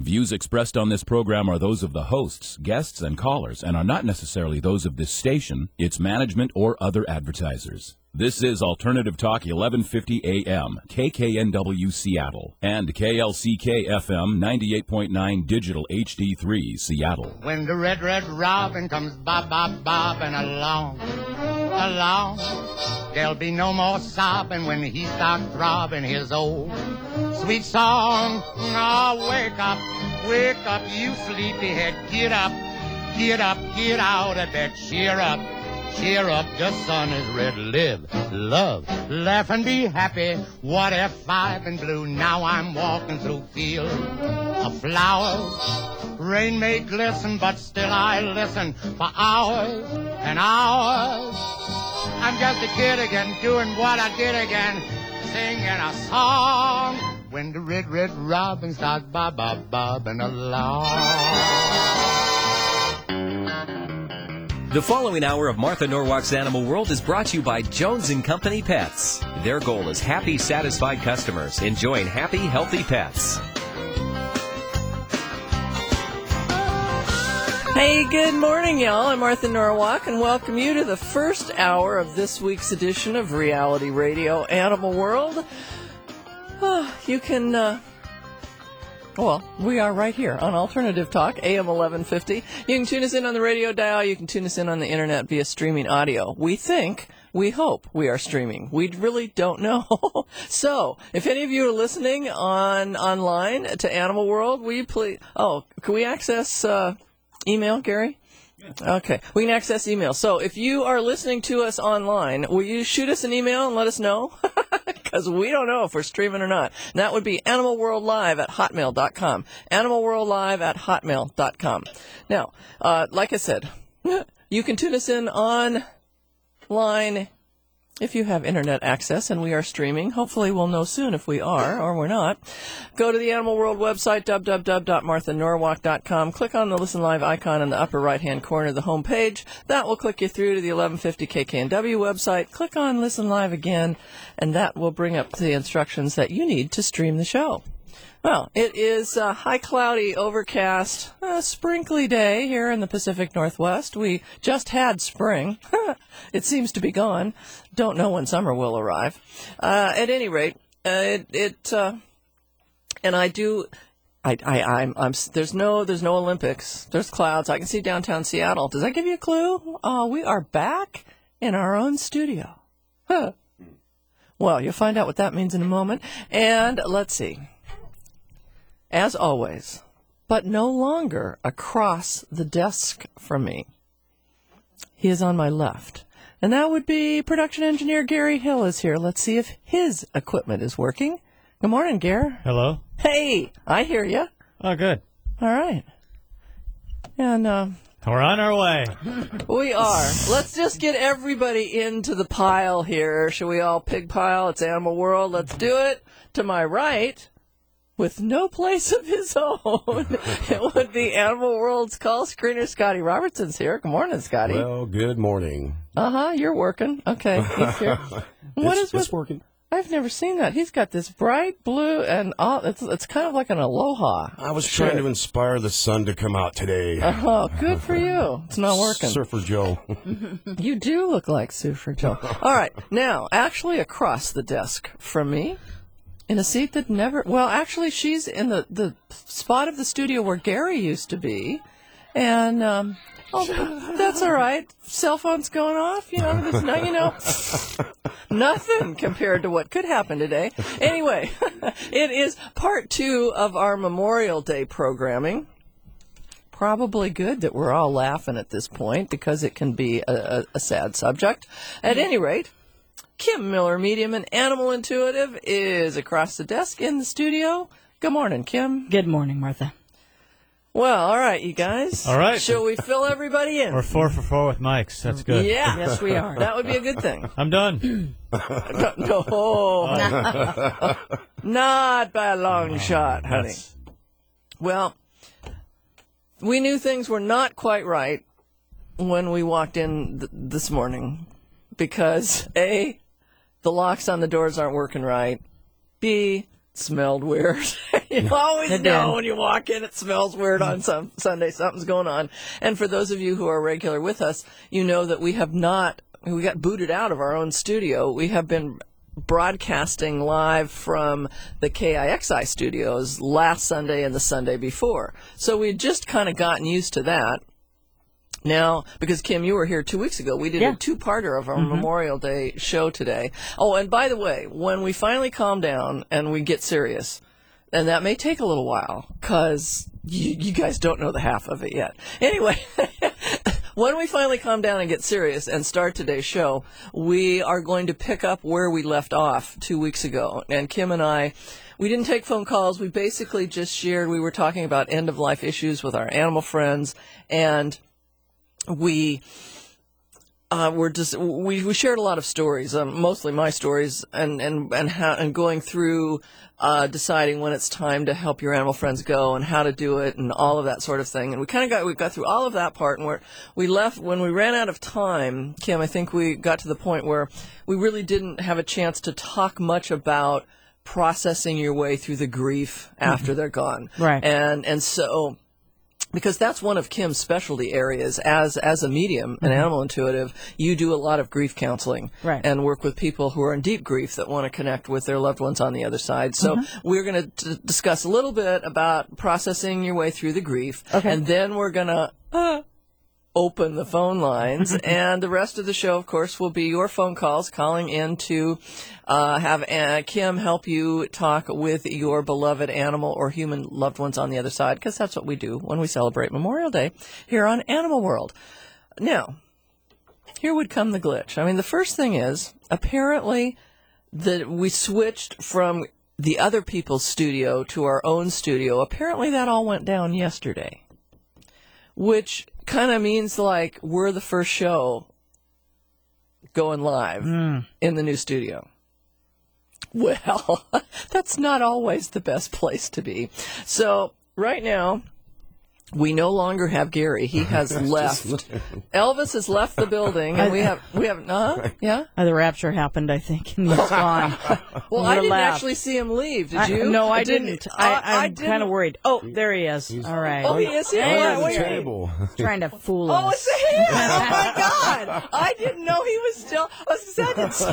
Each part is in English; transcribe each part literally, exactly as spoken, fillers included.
views expressed on this program are those of the hosts, guests, and callers, and are not necessarily those of this station, its management, or other advertisers. This is Alternative Talk eleven fifty A M, K K N W Seattle, and K L C K F M ninety-eight point nine Digital H D three Seattle. When the red, red robin comes bob, bob, bobbing along, along, there'll be no more sobbing when he starts throbbing his old sweet song. Oh, wake up, wake up, you sleepyhead, get up, get up, get out of bed, cheer up. Cheer up, the sun is red. Live, love, laugh and be happy. What if five and blue? Now I'm walking through fields of flowers. Rain may glisten, but still I listen for hours and hours. I'm just a kid again, doing what I did again, singing a song. When the red, red robin starts bob, bob, bobbing along. The following hour of Martha Norwalk's Animal World is brought to you by Jones and Company Pets. Their goal is happy, satisfied customers enjoying happy, healthy pets. Hey, good morning, y'all. I'm Martha Norwalk, and welcome you to the first hour of this week's edition of Reality Radio Animal World. Oh, you can... Uh, Well, we are right here on Alternative Talk, A M eleven fifty. You can tune us in on the radio dial. You can tune us in on the internet via streaming audio. We think, we hope we are streaming. We really don't know. So, if any of you are listening on online to Animal World, will you please... Oh, can we access uh, email, Gary? Okay, we can access email. So, if you are listening to us online, will you shoot us an email and let us know? Because we don't know if we're streaming or not. And that would be animalworldlive at hotmail dot com. animalworldlive at hotmail dot com. Now, uh, like I said, you can tune us in online if you have internet access, and we are streaming. Hopefully we'll know soon if we are or we're not. Go to the Animal World website, w w w dot martha norwalk dot com. Click on the Listen Live icon in the upper right-hand corner of the home page. That will click you through to the eleven fifty K K N W website. Click on Listen Live again, and that will bring up the instructions that you need to stream the show. Well, it is a high, cloudy, overcast, uh, sprinkly day here in the Pacific Northwest. We just had spring. It seems to be gone. Don't know when summer will arrive. Uh, at any rate, uh, it, it uh, and I do, I, I, I'm, I'm, there's no, there's no Olympics. There's clouds. I can see downtown Seattle. Does that give you a clue? Oh, we are back in our own studio. Huh. Well, you'll find out what that means in a moment. And let's see. As always, but no longer across the desk from me. He is on my left. And that would be production engineer Gary Hill is here. Let's see if his equipment is working. Good morning, Gary. Hello. Hey, I hear you. Oh, good. All right. And uh, we're on our way. We are. Let's just get everybody into the pile here. Shall we all pig pile? It's Animal World. Let's do it. To my right, with no place of his own, it would be Animal World's call screener, Scotty Robertson's here. Good morning, Scotty. Well, good morning. Uh-huh, you're working. Okay, he's here. What it's, is with, it's working. I've never seen that. He's got this bright blue, and all, it's it's kind of like an aloha. I was trying shirt. to inspire the sun to come out today. Oh, good for you. It's not working. Surfer Joe. You do look like Surfer Joe. All right, now, actually across the desk from me, in a seat that never... Well, actually, she's in the, the spot of the studio where Gary used to be. And, um... Oh, that's all right. Cell phone's going off, you know. There's no, you know, nothing compared to what could happen today. Anyway, it is part two of our Memorial Day programming. Probably good that we're all laughing at this point because it can be a, a, a sad subject. At any rate... Kim Miller, medium and animal intuitive, is across the desk in the studio. Good morning, Kim. Good morning, Martha. Well, all right, you guys. All right. Shall we fill everybody in? We're four for four with mics. That's good. Yeah. Yes, we are. That would be a good thing. I'm done. no, no. Not by a long Oh, shot, honey. that's- Well, we knew things were not quite right when we walked in th- this morning because, A, the locks on the doors aren't working right. B, it smelled weird. You always It know did. when you walk in, it smells weird on some Sunday. Something's going on. And for those of you who are regular with us, you know that we have not, we got booted out of our own studio. We have been broadcasting live from the K I X I studios last Sunday and the Sunday before. So we'd just kind of gotten used to that. Now, because Kim, you were here two weeks ago, we did Yeah. a two-parter of our Mm-hmm. Memorial Day show today. Oh, and by the way, when we finally calm down and we get serious, and that may take a little while, because you, you guys don't know the half of it yet. Anyway, when we finally calm down and get serious and start today's show, we are going to pick up where we left off two weeks ago. And Kim and I, we didn't take phone calls. We basically just shared, we were talking about end-of-life issues with our animal friends, and we uh, were just we, we shared a lot of stories, um, mostly my stories, and and and how and going through uh, deciding when it's time to help your animal friends go and how to do it and all of that sort of thing. And we kind of got we got through all of that part, and where we left when we ran out of time, Kim, I think we got to the point where we really didn't have a chance to talk much about processing your way through the grief after they're gone, Right. And and so. Because that's one of Kim's specialty areas as as a medium, an animal intuitive. You do a lot of grief counseling, Right. and work with people who are in deep grief that want to connect with their loved ones on the other side. So we're going to discuss a little bit about processing your way through the grief, Okay. and then we're going to uh, open the phone lines, and the rest of the show, of course, will be your phone calls calling in to uh, have uh, Kim help you talk with your beloved animal or human loved ones on the other side, because that's what we do when we celebrate Memorial Day here on Animal World. Now, here would come the glitch. I mean, the first thing is, apparently, that we switched from the other people's studio to our own studio. Apparently, that all went down yesterday, which kind of means like we're the first show going live in the new studio. Well, that's not always the best place to be. So right now, we no longer have Gary. He has left. Elvis has left the building, and we have we have uh, yeah. Uh, the rapture happened, I think, and he's gone. Well, We're I didn't left. actually see him leave. Did I- you? no, I didn't. didn't. Uh, I, I'm didn't. kind of worried. Oh, there he is. All right. Oh, he is here. Hey, Where- Under the where- table. Trying to fool Oh, us. it's him! Oh my God! I didn't know he was still. I was saying,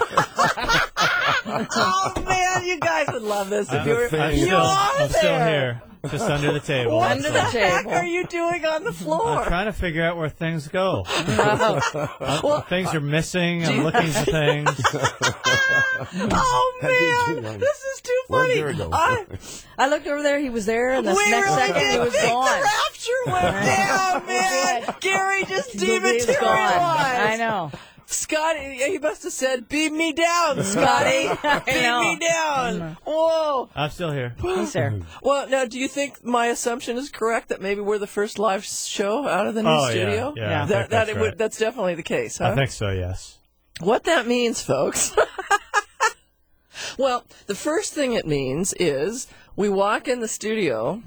oh man, you guys would love this if you were. thing. I'm You still, are I'm there. still here, just under the table. What Under the the heck table. are you doing on the floor? I'm trying to figure out where things go. Uh, things are missing. I'm looking for things. Oh you man, do? this is too Where'd funny. Gary go? I, I looked over there. He was there, and the we next really second he did was think gone. the rapture went down, man. Gary just He was gone. dematerialized. I know. Scotty, he must have said, "Beat me down, Scotty. Beat know. me down." Whoa. I'm still here. He's there. Well, now, do you think my assumption is correct that maybe we're the first live show out of the new Oh, yeah, studio? yeah, I Yeah. think That, that that's it right. would, that's definitely the case, huh? I think so, yes. What that means, folks. Well, the first thing it means is we walk in the studio,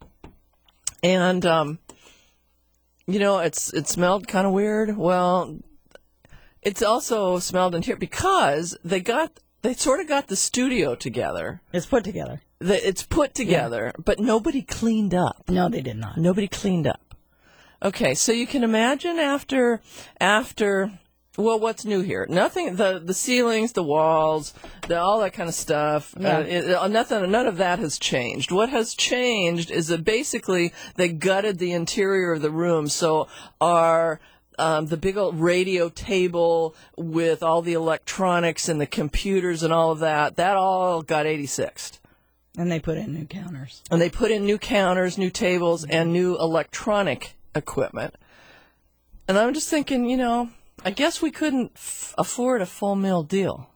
and um, you know, it's it smelled kind of weird. Well, it's also smelled in here because they got they sort of got the studio together. It's put together. The, it's put together, but nobody cleaned up. No, they did not. Nobody cleaned up. Okay, so you can imagine after after well, what's new here? Nothing. The the ceilings, the walls, the, all that kind of stuff. Yeah. Uh, it, uh, nothing. None of that has changed. What has changed is that basically they gutted the interior of the room. So our um, the big old radio table with all the electronics and the computers and all of that, that all got eighty-sixed. And they put in new counters. And they put in new counters, new tables, and new electronic equipment. And I'm just thinking, you know, I guess we couldn't f- afford a full meal deal.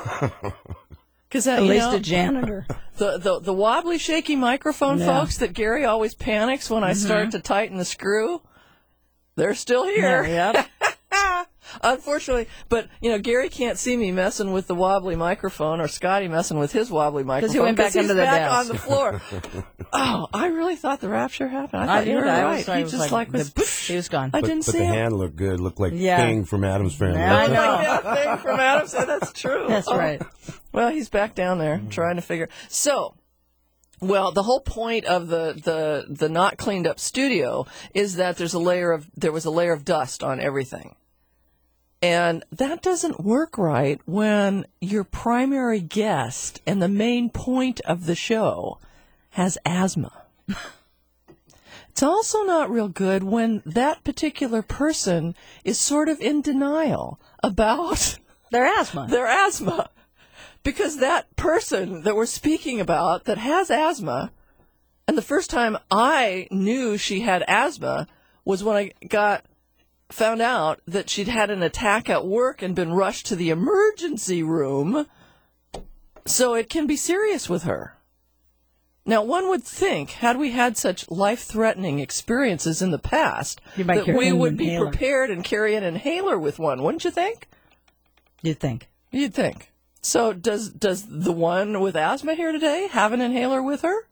Because At you least know, a janitor. the, the the wobbly, shaky microphone Yeah. folks that Gary always panics when I start to tighten the screw, they're still Yeah, here. yep. Unfortunately, but you know, Gary can't see me messing with the wobbly microphone or Scotty messing with his wobbly microphone he went back he's under the back desk. on the floor. Oh, I really thought the rapture happened. I thought I you did. were I right. was, I he was just like, like, was. the- he was gone. I But, didn't but see the him. hand looked good. Looked like Yeah. King from Adam's Family. Yeah, I Like know. that thing from Adam said, that's true. That's Oh. right. Well, he's back down there trying to figure. So, Well, the whole point of the, the, the not cleaned up studio is that there's a layer of there was a layer of dust on everything. And that doesn't work right when your primary guest and the main point of the show has asthma. It's also not real good when that particular person is sort of in denial about Their asthma. their asthma. Because that person that we're speaking about that has asthma, and the first time I knew she had asthma was when I got found out that she'd had an attack at work and been rushed to the emergency room. So it can be serious with her. Now, one would think, had we had such life-threatening experiences in the past, You might that carry we an would be inhaler. prepared and carry an inhaler with one, wouldn't you think? You'd think. You'd think. So does does the one with asthma here today have an inhaler with her?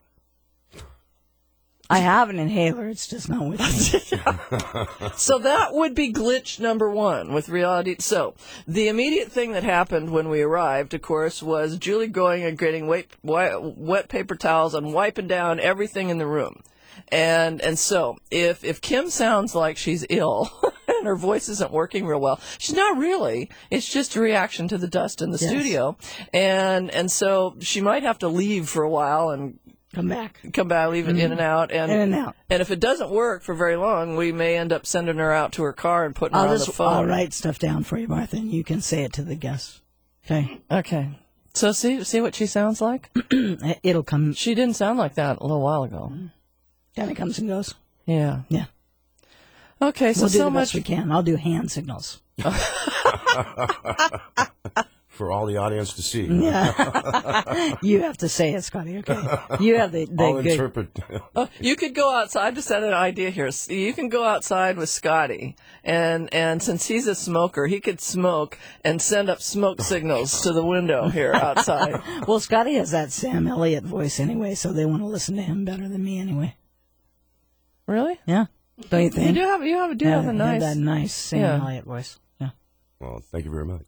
I have an inhaler. It's just not with me. So that would be glitch number one with reality. So the immediate thing that happened when we arrived, of course, was Julie going and getting wet, wet paper towels and wiping down everything in the room. And and so if if Kim sounds like she's ill and her voice isn't working real well, she's not really. It's just a reaction to the dust in the Yes. studio. And and so she might have to leave for a while and Come back. come back, leave it in and out. And, In and out. And if it doesn't work for very long, we may end up sending her out to her car and putting her I'll on just the phone. I'll write stuff down for you, Martha, and you can say it to the guests. Okay. Okay. So see see what she sounds like? It'll come. She didn't sound like that a little while ago. Kind of comes and goes. Yeah. Yeah. Okay, so We'll do so the much. best we can. I'll do hand signals. For all the audience to see. Yeah. You have to say it, Scotty. Okay. You have the, the I'll good. interpret. Oh, you could go outside. I just had an idea here. S- You can go outside with Scotty, and and since he's a smoker, he could smoke and send up smoke signals to the window here outside. Well, Scotty has that Sam Elliott voice anyway, so they want to listen to him better than me anyway. Really? Yeah. Don't you You think? do have you have, do Yeah, have a have nice. that nice Sam Yeah. Elliott voice. Yeah. Well, thank you very much.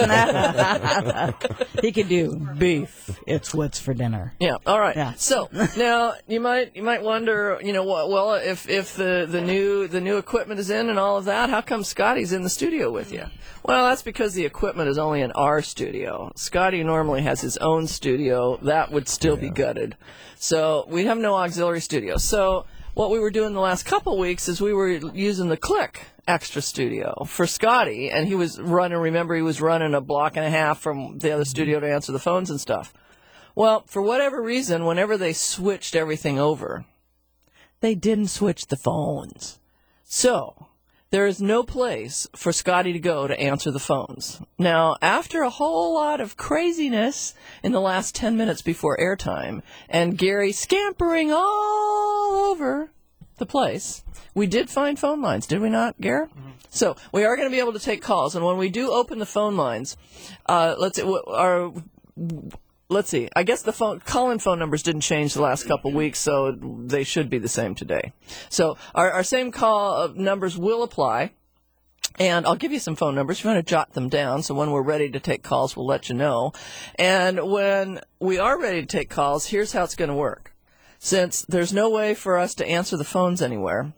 He could do beef. It's what's for dinner. Yeah. All right. Yeah. So now you might you might wonder, you know, what? Well, if if the, the new the new equipment is in and all of that, how come Scotty's in the studio with you? Well, that's because the equipment is only in our studio. Scotty normally has his own studio. That would still be gutted. So we have no auxiliary studio. So what we were doing the last couple weeks is we were using the Click Extra Studio for Scotty, and he was running, remember, he was running a block and a half from the other studio to answer the phones and stuff. Well, for whatever reason, whenever they switched everything over, they didn't switch the phones. So there is no place for Scotty to go to answer the phones. Now, after a whole lot of craziness in the last ten minutes before airtime, and Gary scampering all over the place, we did find phone lines, did we not, Gary? Mm-hmm. So we are going to be able to take calls, and when we do open the phone lines, uh, let's see, wh- our, let's see. I guess the phone call-in phone numbers didn't change the last couple weeks, so they should be the same today. So our, our same call uh, numbers will apply. And I'll give you some phone numbers if you want to jot them down, so when we're ready to take calls, we'll let you know. And when we are ready to take calls, here's how it's going to work. Since there's no way for us to answer the phones anywhere,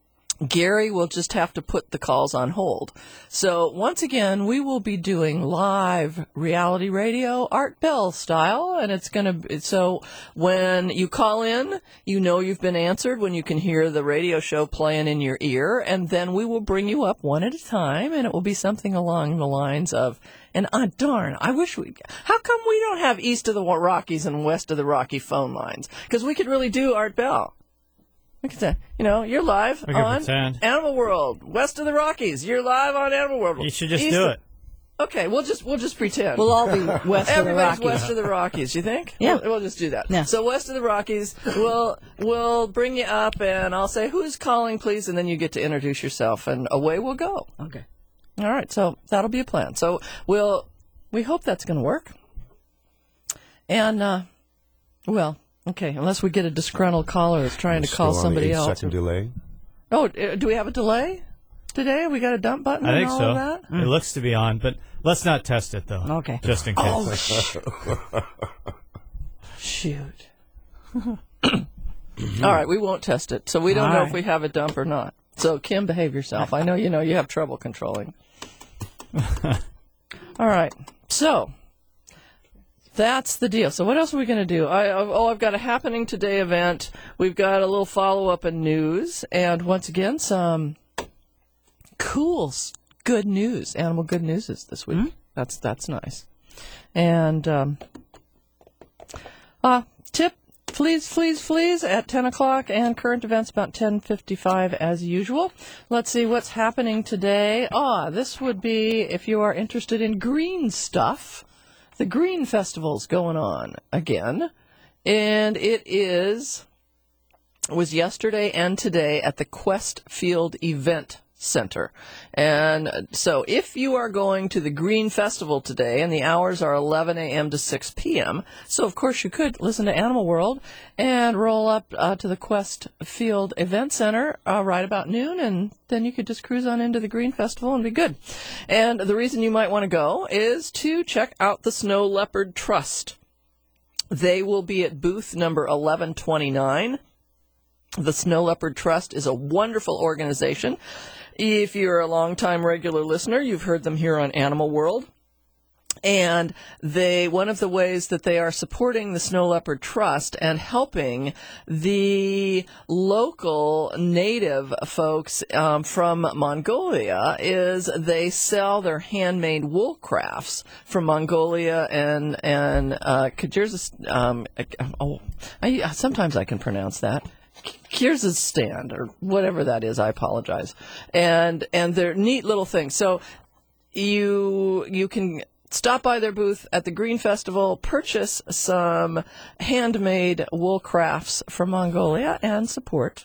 Gary will just have to put the calls on hold. So once again, we will be doing live reality radio, Art Bell style, and it's going to, so when you call in, you know you've been answered when you can hear the radio show playing in your ear, and then we will bring you up one at a time, and it will be something along the lines of, and uh, darn, I wish we, how come we don't have east of the Rockies and west of the Rocky phone lines? Because we could really do Art Bell. We could say, you know, you're live We can on pretend. Animal World, west of the Rockies. You're live on Animal World. You should just East do of- it. Okay, we'll just we'll just pretend. We'll all be west of the Everybody's Rockies. west of the Rockies. You think? Yeah. We'll, we'll just do that. Yeah. So west of the Rockies, we'll we'll bring you up, and I'll say who's calling, please, and then you get to introduce yourself, and away we'll go. Okay. All right. So that'll be a plan. So we'll we hope that's going to work. And uh, well. Okay, unless we get a disgruntled caller that's trying to call Still on somebody the else. eight-second delay. Oh, uh, do we have a delay today? We got a dump button I and think all so. of that? It looks to be on, but let's not test it, though. Okay. Just in case. Oh, sh- shoot. All right, we won't test it, so we don't All know right. if we have a dump or not. So, Kim, behave yourself. I know you know you have trouble controlling. All right, so that's the deal. So what else are we going to do? I, oh, I've got a Happening Today event. We've got a little follow-up in news, and once again, some cool, s- good news, animal good news is this week. That's that's nice. And um, uh, tip, fleas, fleas, fleas at ten o'clock, and current events about ten fifty-five as usual. Let's see what's happening today. Ah, this would be if you are interested in green stuff. The Green Festival's going on again, and it is was yesterday and today at the Quest Field Event Center. And so if you are going to the Green Festival today, and the hours are eleven a.m. to six p.m., so of course you could listen to Animal World and roll up uh, to the Quest Field Event Center uh, right about noon, and then you could just cruise on into the Green Festival and be good. And the reason you might want to go is to check out the Snow Leopard Trust. They will be at booth number eleven twenty-nine. The Snow Leopard Trust is a wonderful organization. If you're a longtime regular listener, you've heard them here on Animal World. And they, one of the ways that they are supporting the Snow Leopard Trust and helping the local native folks um, from Mongolia is they sell their handmade wool crafts from Mongolia and and uh, Kyrgyzstan. Um, oh, I, sometimes I can pronounce that. Kyrgyzstan or whatever that is. I apologize. And and they're neat little things. So you you can stop by their booth at the Green Festival, purchase some handmade wool crafts from Mongolia, and support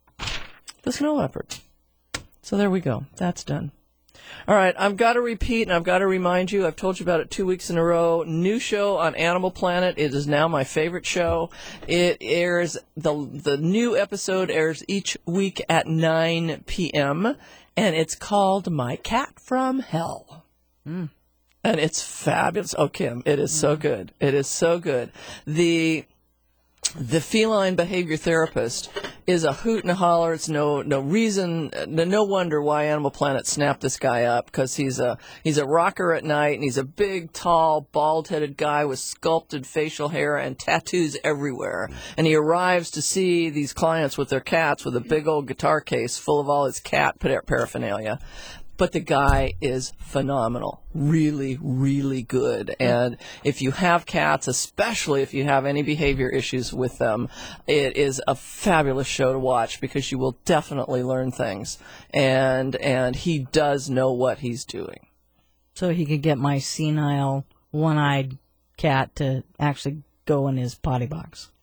the snow leopard. So there we go. That's done. All right, I've got to repeat and I've got to remind you, I've told you about it two weeks in a row, new show on Animal Planet. It is now my favorite show. It airs, the the new episode airs each week at nine p.m., and it's called My Cat from Hell. Mm. And it's fabulous. Oh, Kim, it is so good. It is so good. The the feline behavior therapist is a hoot and a holler. It's no no reason, no, no wonder why Animal Planet snapped this guy up, because he's a he's a rocker at night, and he's a big, tall, bald-headed guy with sculpted facial hair and tattoos everywhere. And he arrives to see these clients with their cats with a big old guitar case full of all his cat par- paraphernalia. But the guy is phenomenal, really, really good. And if you have cats, especially if you have any behavior issues with them, it is a fabulous show to watch, because you will definitely learn things. And and he does know what he's doing. So he could get my senile, one-eyed cat to actually go in his potty box.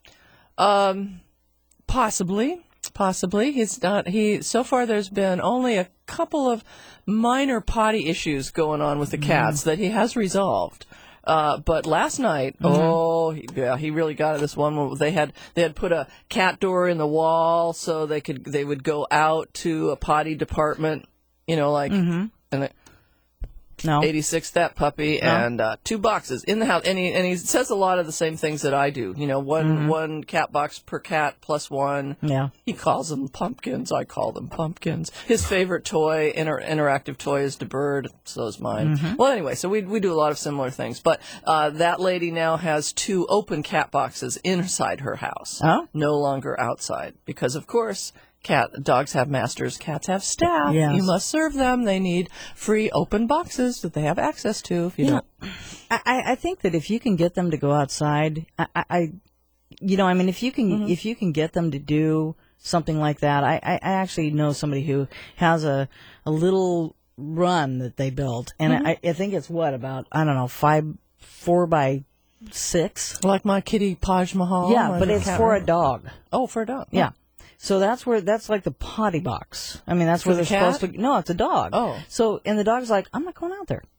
Um, possibly. Possibly. He's not, he, so far there's been only a couple of minor potty issues going on with the cats mm-hmm. that he has resolved. Uh, but last night, mm-hmm. oh, he, yeah, he really got it. This one where they had, they had put a cat door in the wall so they could, they would go out to a potty department, you know, like, mm-hmm. and they, No. eighty-six, that puppy, No. and uh, two boxes in the house. And he, and he says a lot of the same things that I do. You know, one Mm-hmm. one cat box per cat plus one. Yeah. He calls them pumpkins. I call them pumpkins. His favorite toy, inter- interactive toy, is the bird. So is mine. Mm-hmm. Well, anyway, so we we do a lot of similar things. But uh, that lady now has two open cat boxes inside her house. Oh? No longer outside. Because, of course, cat dogs have masters, cats have staff. Yes. You must serve them. They need free open boxes that they have access to. If you Yeah. don't, I, I think that if you can get them to go outside, I, I, I you know, I mean, if you can, Mm-hmm. if you can get them to do something like that, I, I, I actually know somebody who has a, a little run that they built, and Mm-hmm. I, I think it's what, about, I don't know, five, four by six. like my kitty Taj Mahal. Yeah, my but it's cat for a run. dog. Oh, for a dog. Yeah. So that's where, that's like the potty box. I mean, that's For where the they're cat? supposed to, no, it's a dog. Oh. So, and the dog's like, I'm not going out there.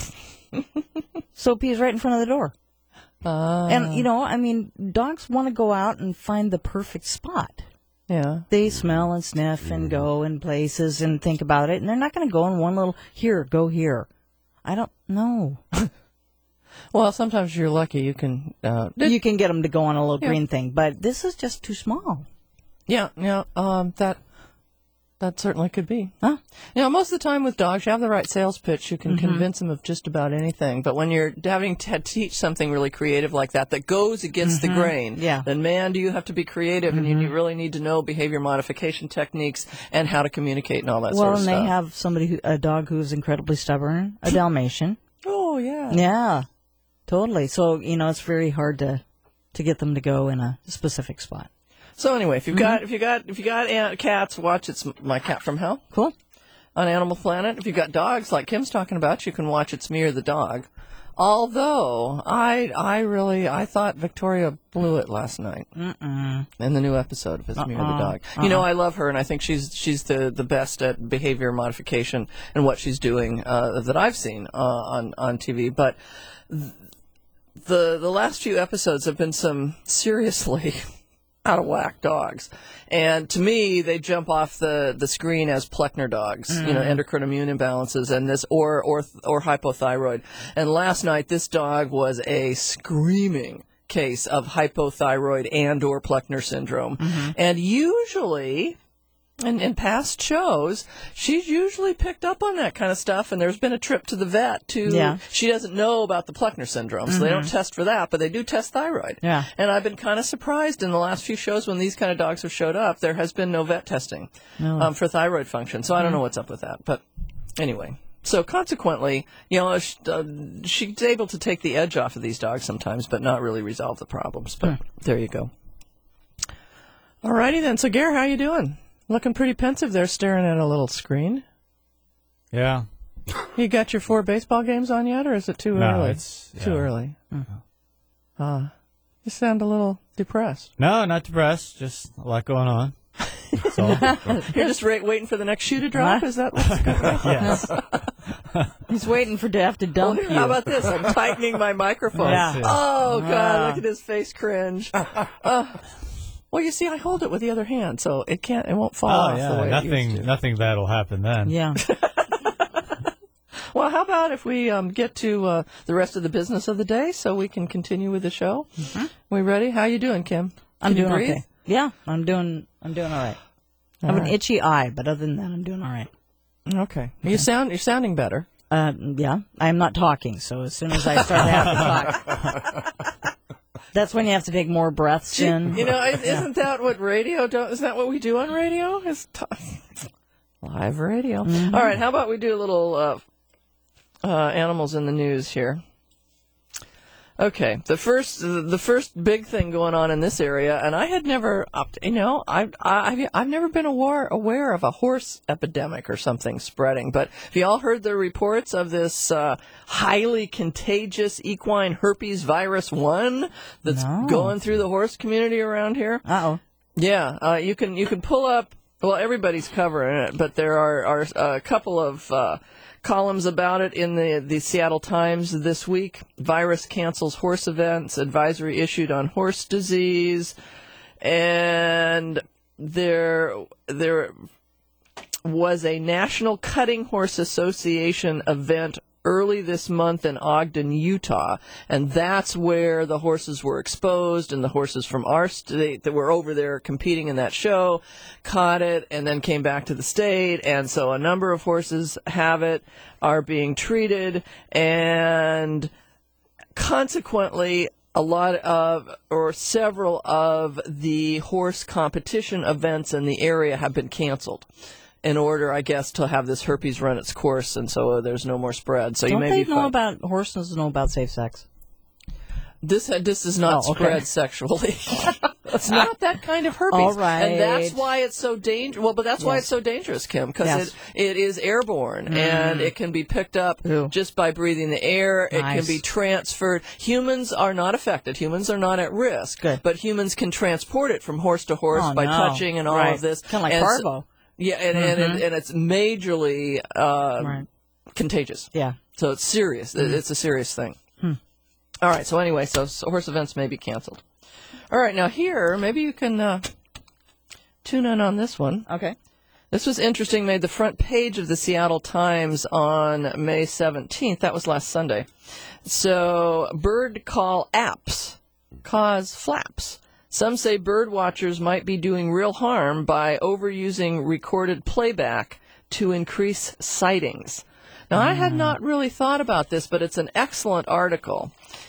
So pees right in front of the door. Uh, And, you know, I mean, dogs want to go out and find the perfect spot. yeah. They smell and sniff and go in places and think about it, and they're not going to go in one little, here, go here. I don't know. Well, sometimes you're lucky. You can. Uh, You can get them to go on a little Yeah. green thing, but this is just too small. Yeah, yeah. Um, that that certainly could be. Huh? You know, most of the time with dogs, you have the right sales pitch. You can Mm-hmm. convince them of just about anything. But when you're having to teach something really creative like that, that goes against the grain, Yeah. then man, do you have to be creative, and you you really need to know behavior modification techniques and how to communicate and all that Well, sort of and stuff. they have somebody, who, a dog who's incredibly stubborn, a Dalmatian. oh yeah. Yeah, totally. So, you know, it's very hard to, to get them to go in a specific spot. So anyway, if you've Mm-hmm. got if you got if you got ant- cats, watch It's My Cat from Hell Cool. on Animal Planet. If you've got dogs, like Kim's talking about, you can watch It's Me or the Dog. Although I I really I thought Victoria blew it last night Mm-mm. in the new episode of It's Me or the Uh-uh. Dog. You know, I love her, and I think she's she's the, the best at behavior modification and what she's doing uh, that I've seen uh, on on T V. But th- the the last few episodes have been some seriously out of whack dogs, and to me they jump off the, the screen as Pleckner dogs, you know, endocrine immune imbalances, and this or or or hypothyroid. And last night this dog was a screaming case of hypothyroid and or Pleckner syndrome, and usually. In, in past shows, she's usually picked up on that kind of stuff, and there's been a trip to the vet to. Yeah. She doesn't know about the Pleckner syndrome, so they don't test for that, but they do test thyroid. Yeah. And I've been kind of surprised in the last few shows when these kind of dogs have showed up, there has been no vet testing um, for thyroid function. So I don't know what's up with that, but anyway. So consequently, you know, she, uh, she's able to take the edge off of these dogs sometimes, but not really resolve the problems. But there you go. All righty then. So Gare, how you doing? Looking pretty pensive there, staring at a little screen. Yeah. You got your four baseball games on yet, or is it too No, early? it's Too yeah. early. Uh, you sound a little depressed. No, not depressed. Just a lot going on. That's all. You're just ra- waiting for the next shoe to drop? What? Is that what's going on? Yes. He's waiting for to have to Well, dump you. how about this? I'm tightening my microphone. Yeah. Oh, God, Ah. look at his face cringe. Uh, well, you see, I hold it with the other hand, so it can't, it won't fall Oh off the yeah. way it Nothing. used to. Nothing bad will happen then. Yeah. Well, how about if we um, get to uh, the rest of the business of the day so we can continue with the show? Mm-hmm. We ready? How you doing, Kim? I'm Can you doing breathe? okay. Yeah, I'm doing. I'm doing all right. I have All an right. itchy eye, but other than that, I'm doing all right. Okay. You sound, you're sounding better. Uh, yeah, I'm not talking, so as soon as I start having to talk, that's when you have to take more breaths in. You know, is- isn't that what radio do? Isn't that what we do on radio? Is t- live radio. Mm-hmm. All right, how about we do a little uh, uh, animals in the news here? Okay, the first the first big thing going on in this area, and I had never, up- you know, I've I've I've never been aware aware of a horse epidemic or something spreading. But have you all heard the reports of this uh, highly contagious equine herpes virus one that's No. going through the horse community around here? Uh oh. Yeah, uh, you can you can pull up. Well, everybody's covering it, but there are, are a couple of uh, columns about it in the the Seattle Times this week. Virus cancels horse events. Advisory issued on horse disease, and there there was a National Cutting Horse Association event early this month in Ogden, Utah, and that's where the horses were exposed, and the horses from our state that were over there competing in that show caught it and then came back to the state, and so a number of horses have it, are being treated, and consequently a lot of, or several of the horse competition events in the area have been canceled in order, I guess, to have this herpes run its course, and so uh, there's no more spread. So Don't you may they be know fine. about horses? Know about safe sex? This uh, this does not Oh, okay. spread sexually. It's not that kind of herpes. All right. And that's why it's so dangerous. Well, but that's why Yes. it's so dangerous, Kim, because Yes. it, it is airborne, and it can be picked up Ew. just by breathing the air. It can Nice. be transferred. Humans are not affected. Humans are not at risk. Good. But humans can transport it from horse to horse Oh, by no. touching and all Right. of this. Kind of like And so- parvo. Yeah, and, and, and, and it's majorly uh, Right. contagious. Yeah. So it's serious. It- It's a serious thing. All right. So anyway, so, so horse events may be canceled. All right. Now here, maybe you can uh, tune in on this one. Okay. This was interesting, made the front page of the Seattle Times on May seventeenth. That was last Sunday. So, bird call apps cause flaps. Some say bird watchers might be doing real harm by overusing recorded playback to increase sightings. Now, mm. I had not really thought about this, but it's an excellent article.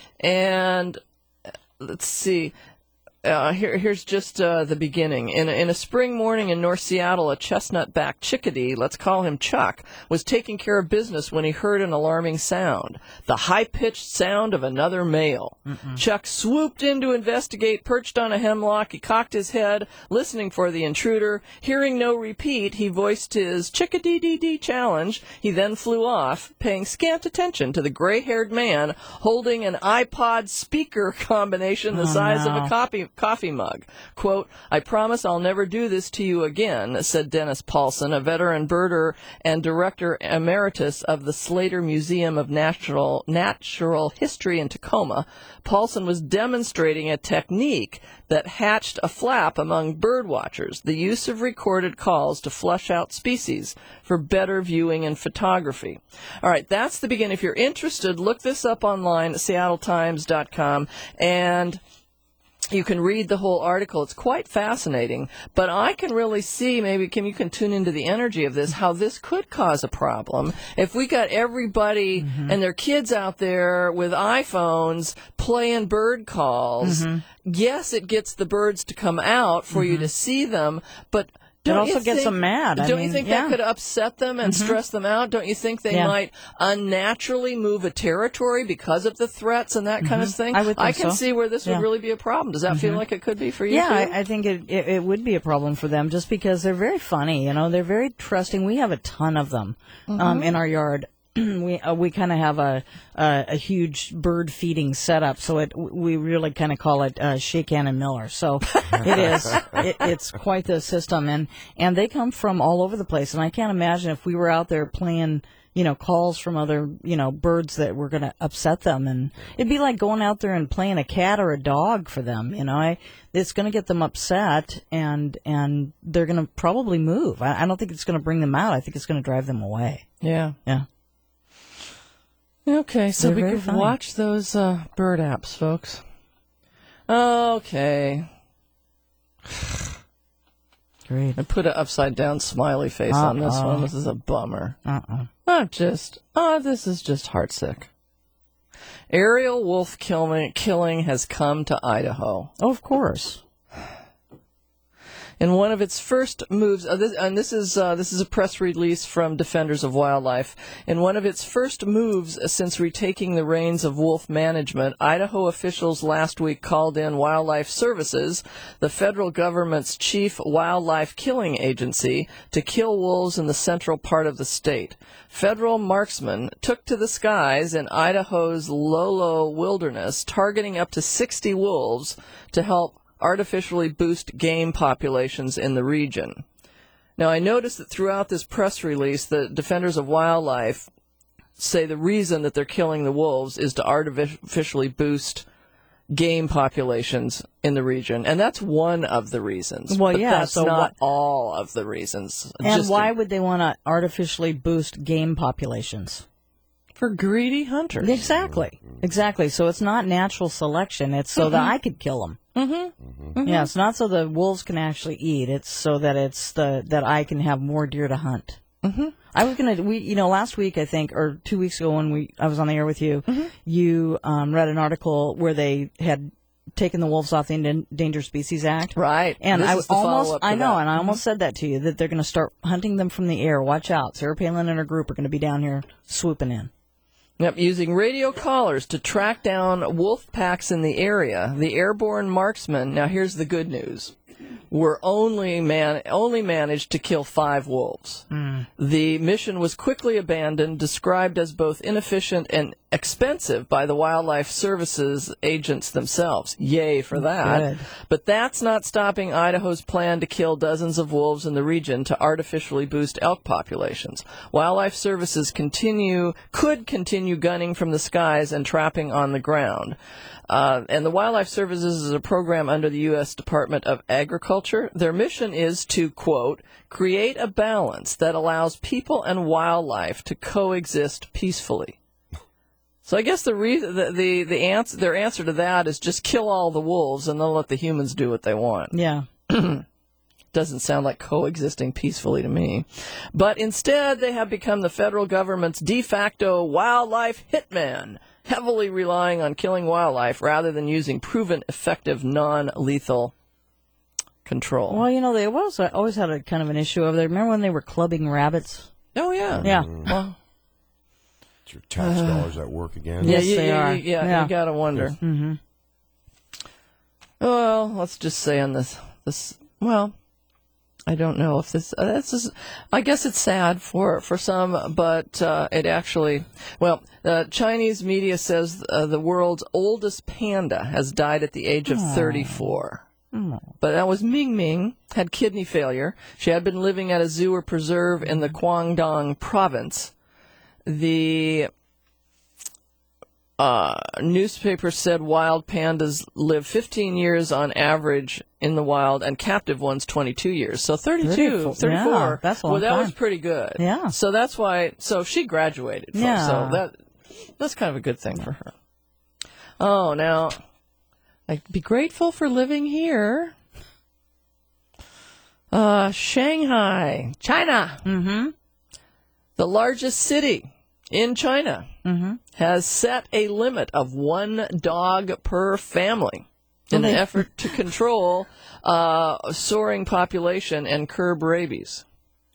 And let's see. Uh, here, here's just uh, the beginning. In a, in a spring morning in North Seattle, a chestnut-backed chickadee, let's call him Chuck, was taking care of business when he heard an alarming sound, the high-pitched sound of another male. Mm-mm. Chuck swooped in to investigate, perched on a hemlock. He cocked his head, listening for the intruder. Hearing no repeat, he voiced his chickadee-dee-dee challenge. He then flew off, paying scant attention to the gray-haired man holding an iPod speaker combination the oh, size no. of a copy coffee mug. Quote, "I promise I'll never do this to you again," said Dennis Paulson, a veteran birder and director emeritus of the Slater Museum of Natural, Natural History in Tacoma. Paulson was demonstrating a technique that hatched a flap among bird watchers, the use of recorded calls to flush out species for better viewing and photography. All right, that's the beginning. If you're interested, look this up online at seattle times dot com, and you can read the whole article. It's quite fascinating, but I can really see, maybe, Kim, you can tune into the energy of this, how this could cause a problem. If we got everybody mm-hmm. and their kids out there with iPhones playing bird calls, mm-hmm. yes, it gets the birds to come out for mm-hmm. you to see them, but Don't it also you gets think, them mad. I don't mean, you think yeah. that could upset them and mm-hmm. stress them out? Don't you think they yeah. might unnaturally move a territory because of the threats and that mm-hmm. kind of thing? I, would think I can so. see where this yeah. would really be a problem. Does that mm-hmm. feel like it could be for you, yeah, too? Yeah, I, I think it, it, it would be a problem for them just because they're very funny. You know, they're very trusting. We have a ton of them mm-hmm. um, in our yard. we uh, we kind of have a, a a huge bird feeding setup, so it we really kind of call it uh, Shake Hand and Miller. So it is it, it's quite the system, and and they come from all over the place. And I can't imagine if we were out there playing, you know, calls from other, you know, birds that were going to upset them, and it'd be like going out there and playing a cat or a dog for them. You know, I it's going to get them upset, and and they're going to probably move. I, I don't think it's going to bring them out. I think it's going to drive them away. Yeah, yeah. Okay, so They're we very could funny. watch those uh, bird apps, folks. Okay. Great. I put an upside-down smiley face Uh-oh. on this one. This is a bummer. Uh-uh. I'm just, oh, this is just heartsick. Aerial wolf killing, killing has come to Idaho. Oh, of course. In one of its first moves, uh, this, and this is uh, this is a press release from Defenders of Wildlife. In one of its first moves since retaking the reins of wolf management, Idaho officials last week called in Wildlife Services, the federal government's chief wildlife killing agency, to kill wolves in the central part of the state. Federal marksmen took to the skies in Idaho's Lolo wilderness, targeting up to sixty wolves to help artificially boost game populations in the region. Now, I noticed that throughout this press release, the Defenders of Wildlife say the reason that they're killing the wolves is to artificially boost game populations in the region. And that's one of the reasons. Well, but yeah, that's so not what, all of the reasons. And Just why a, would they want to artificially boost game populations? For greedy hunters. Exactly. Exactly. So it's not natural selection. It's so mm-hmm. that I could kill them. Mm-hmm. Mm-hmm. Yeah, it's not so the wolves can actually eat. It's so that it's the that I can have more deer to hunt. Mm-hmm. I was gonna, we, you know, last week I think, or two weeks ago when we I was on the air with you, mm-hmm. you um, read an article where they had taken the wolves off the Endangered Species Act. Right. And this I is the almost, I know, that. and I mm-hmm. almost said that to you, that they're going to start hunting them from the air. Watch out. Sarah Palin and her group are going to be down here swooping in. Yep, using radio collars to track down wolf packs in the area. The airborne marksmen, now here's the good news, were only man only managed to kill five wolves. Mm. The mission was quickly abandoned, described as both inefficient and expensive by the Wildlife Services agents themselves. Yay for that. Good. But that's not stopping Idaho's plan to kill dozens of wolves in the region to artificially boost elk populations. Wildlife Services continue could continue gunning from the skies and trapping on the ground. Uh, and the Wildlife Services is a program under the U S Department of Agriculture. agriculture. Their mission is to, quote, create a balance that allows people and wildlife to coexist peacefully. So I guess the reason, the, the, the answer, their answer to that is just kill all the wolves and they'll let the humans do what they want. Yeah. Doesn't sound like coexisting peacefully to me. But instead, they have become the federal government's de facto wildlife hitman, heavily relying on killing wildlife rather than using proven effective non-lethal control. Well, you know, they always, always had a kind of an issue over there. Remember when they were clubbing rabbits? Oh, yeah. Yeah. Well, It's your tax uh, dollars at work again. Yes, you, they you, are. You, yeah, yeah, you got to wonder. Yes. Mm-hmm. Well, let's just say on this, this, well, I don't know if this, uh, this is, I guess it's sad for, for some, but uh, it actually, well, uh, Chinese media says uh, the world's oldest panda has died at the age of Aww. thirty-four. Aww. But that was Ming Ming, had kidney failure. She had been living at a zoo or preserve in the Guangdong province. The uh, newspaper said wild pandas live fifteen years on average in the wild, and captive ones twenty-two years. So thirty-two, thirty-four. Yeah, that's a long well, that time. was pretty good. Yeah. So that's why. So she graduated. From, Yeah. So that that's kind of a good thing for her. Oh, now I'd be grateful for living here. Uh, Shanghai, China. Mm-hmm. The largest city in China Mm-hmm. has set a limit of one dog per family in an Okay. effort to control uh, soaring population and curb rabies.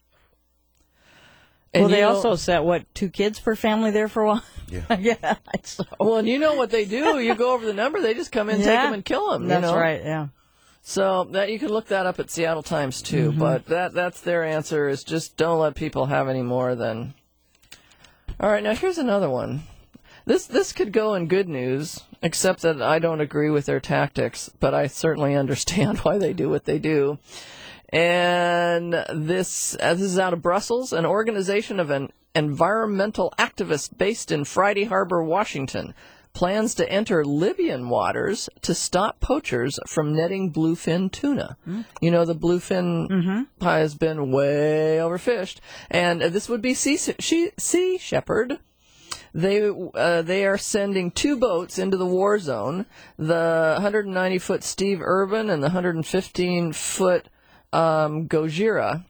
And Well, they you know- also set, what, two kids per family there for a while? Yeah. yeah. So. Well, and you know what they do? You go over the number, they just come in, take Yeah. them, and kill them. That's you know? right, yeah. So that you can look that up at Seattle Times too. Mm-hmm. But that that's their answer is just don't let people have any more than. All right, now here's another one. This this could go in good news, except that I don't agree with their tactics, but I certainly understand why they do what they do. And this uh, this is out of Brussels, an organization of an environmental activists based in Friday Harbor, Washington, plans to enter Libyan waters to stop poachers from netting bluefin tuna. Mm. You know, the bluefin Mm-hmm. has been way overfished, and uh, this would be sea, she, sea shepherd. They uh, they are sending two boats into the war zone, the one hundred ninety foot Steve Urban and the one hundred fifteen foot um, Gojira.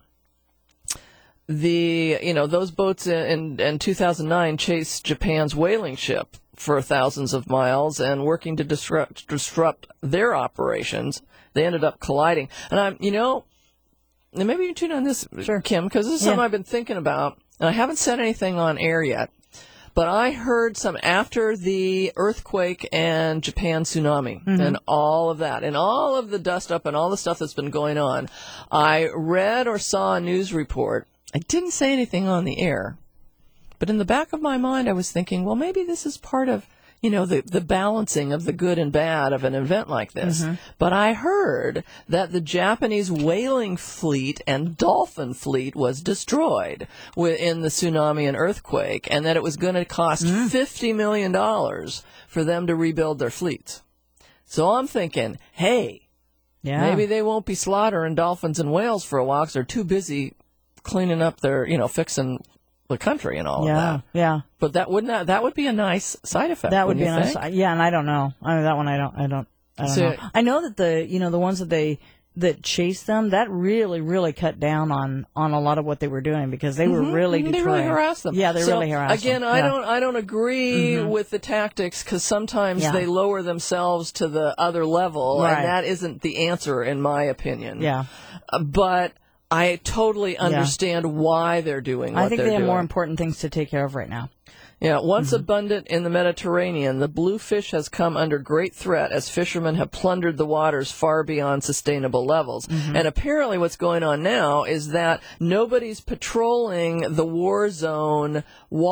The you know those boats in, in, in two thousand nine chased Japan's whaling ship for thousands of miles, and working to disrupt disrupt their operations, they ended up colliding. And I'm you know, and maybe you can tune on this, Sure. Kim, because this is Yeah. something I've been thinking about, and I haven't said anything on air yet. But I heard some after the earthquake and Japan tsunami Mm-hmm. and all of that and all of the dust up and all the stuff that's been going on. I read or saw a news report. I didn't say anything on the air, but in the back of my mind, I was thinking, well, maybe this is part of, you know, the, the balancing of the good and bad of an event like this. Mm-hmm. But I heard that the Japanese whaling fleet and dolphin fleet was destroyed wi- in the tsunami and earthquake, and that it was going to cost Mm. fifty million dollars for them to rebuild their fleets. So I'm thinking, hey, Yeah. maybe they won't be slaughtering dolphins and whales for a while because they're too busy cleaning up their, you know, fixing the country and all yeah, of that. yeah. But that would not, that would be a nice side effect. That would be wouldn't a you nice. think? Yeah, and I don't know. I mean, that one I don't. I don't. I don't So- know. I know that the you know the ones that they that chased them that really really cut down on on a lot of what they were doing because they were really They deterring. really harassed them. Yeah, they So, really harassed again, them. I Yeah. don't, I don't agree with the tactics because sometimes Yeah. they lower themselves to the other level, Right. and that isn't the answer, in my opinion. Yeah. Uh, but I totally understand why they're doing what I think they're they have doing. more important things to take care of right now. Yeah, once Mm-hmm. abundant in the Mediterranean, the bluefish has come under great threat as fishermen have plundered the waters far beyond sustainable levels. Mm-hmm. And apparently what's going on now is that nobody's patrolling the war zone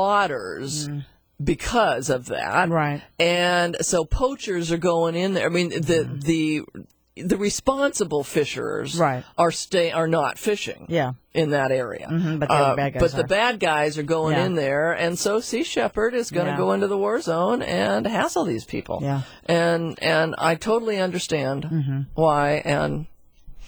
waters because of that. Mm. Right. And so poachers are going in there. I mean, the the the responsible fishers Right. are stay are not fishing Yeah. in that area. Mhm, but the other Uh, bad guys but the are. bad guys are going Yeah. in there, and so Sea Shepherd is going to Yeah. go into the war zone and hassle these people. Yeah. And and I totally understand Mm-hmm. why. And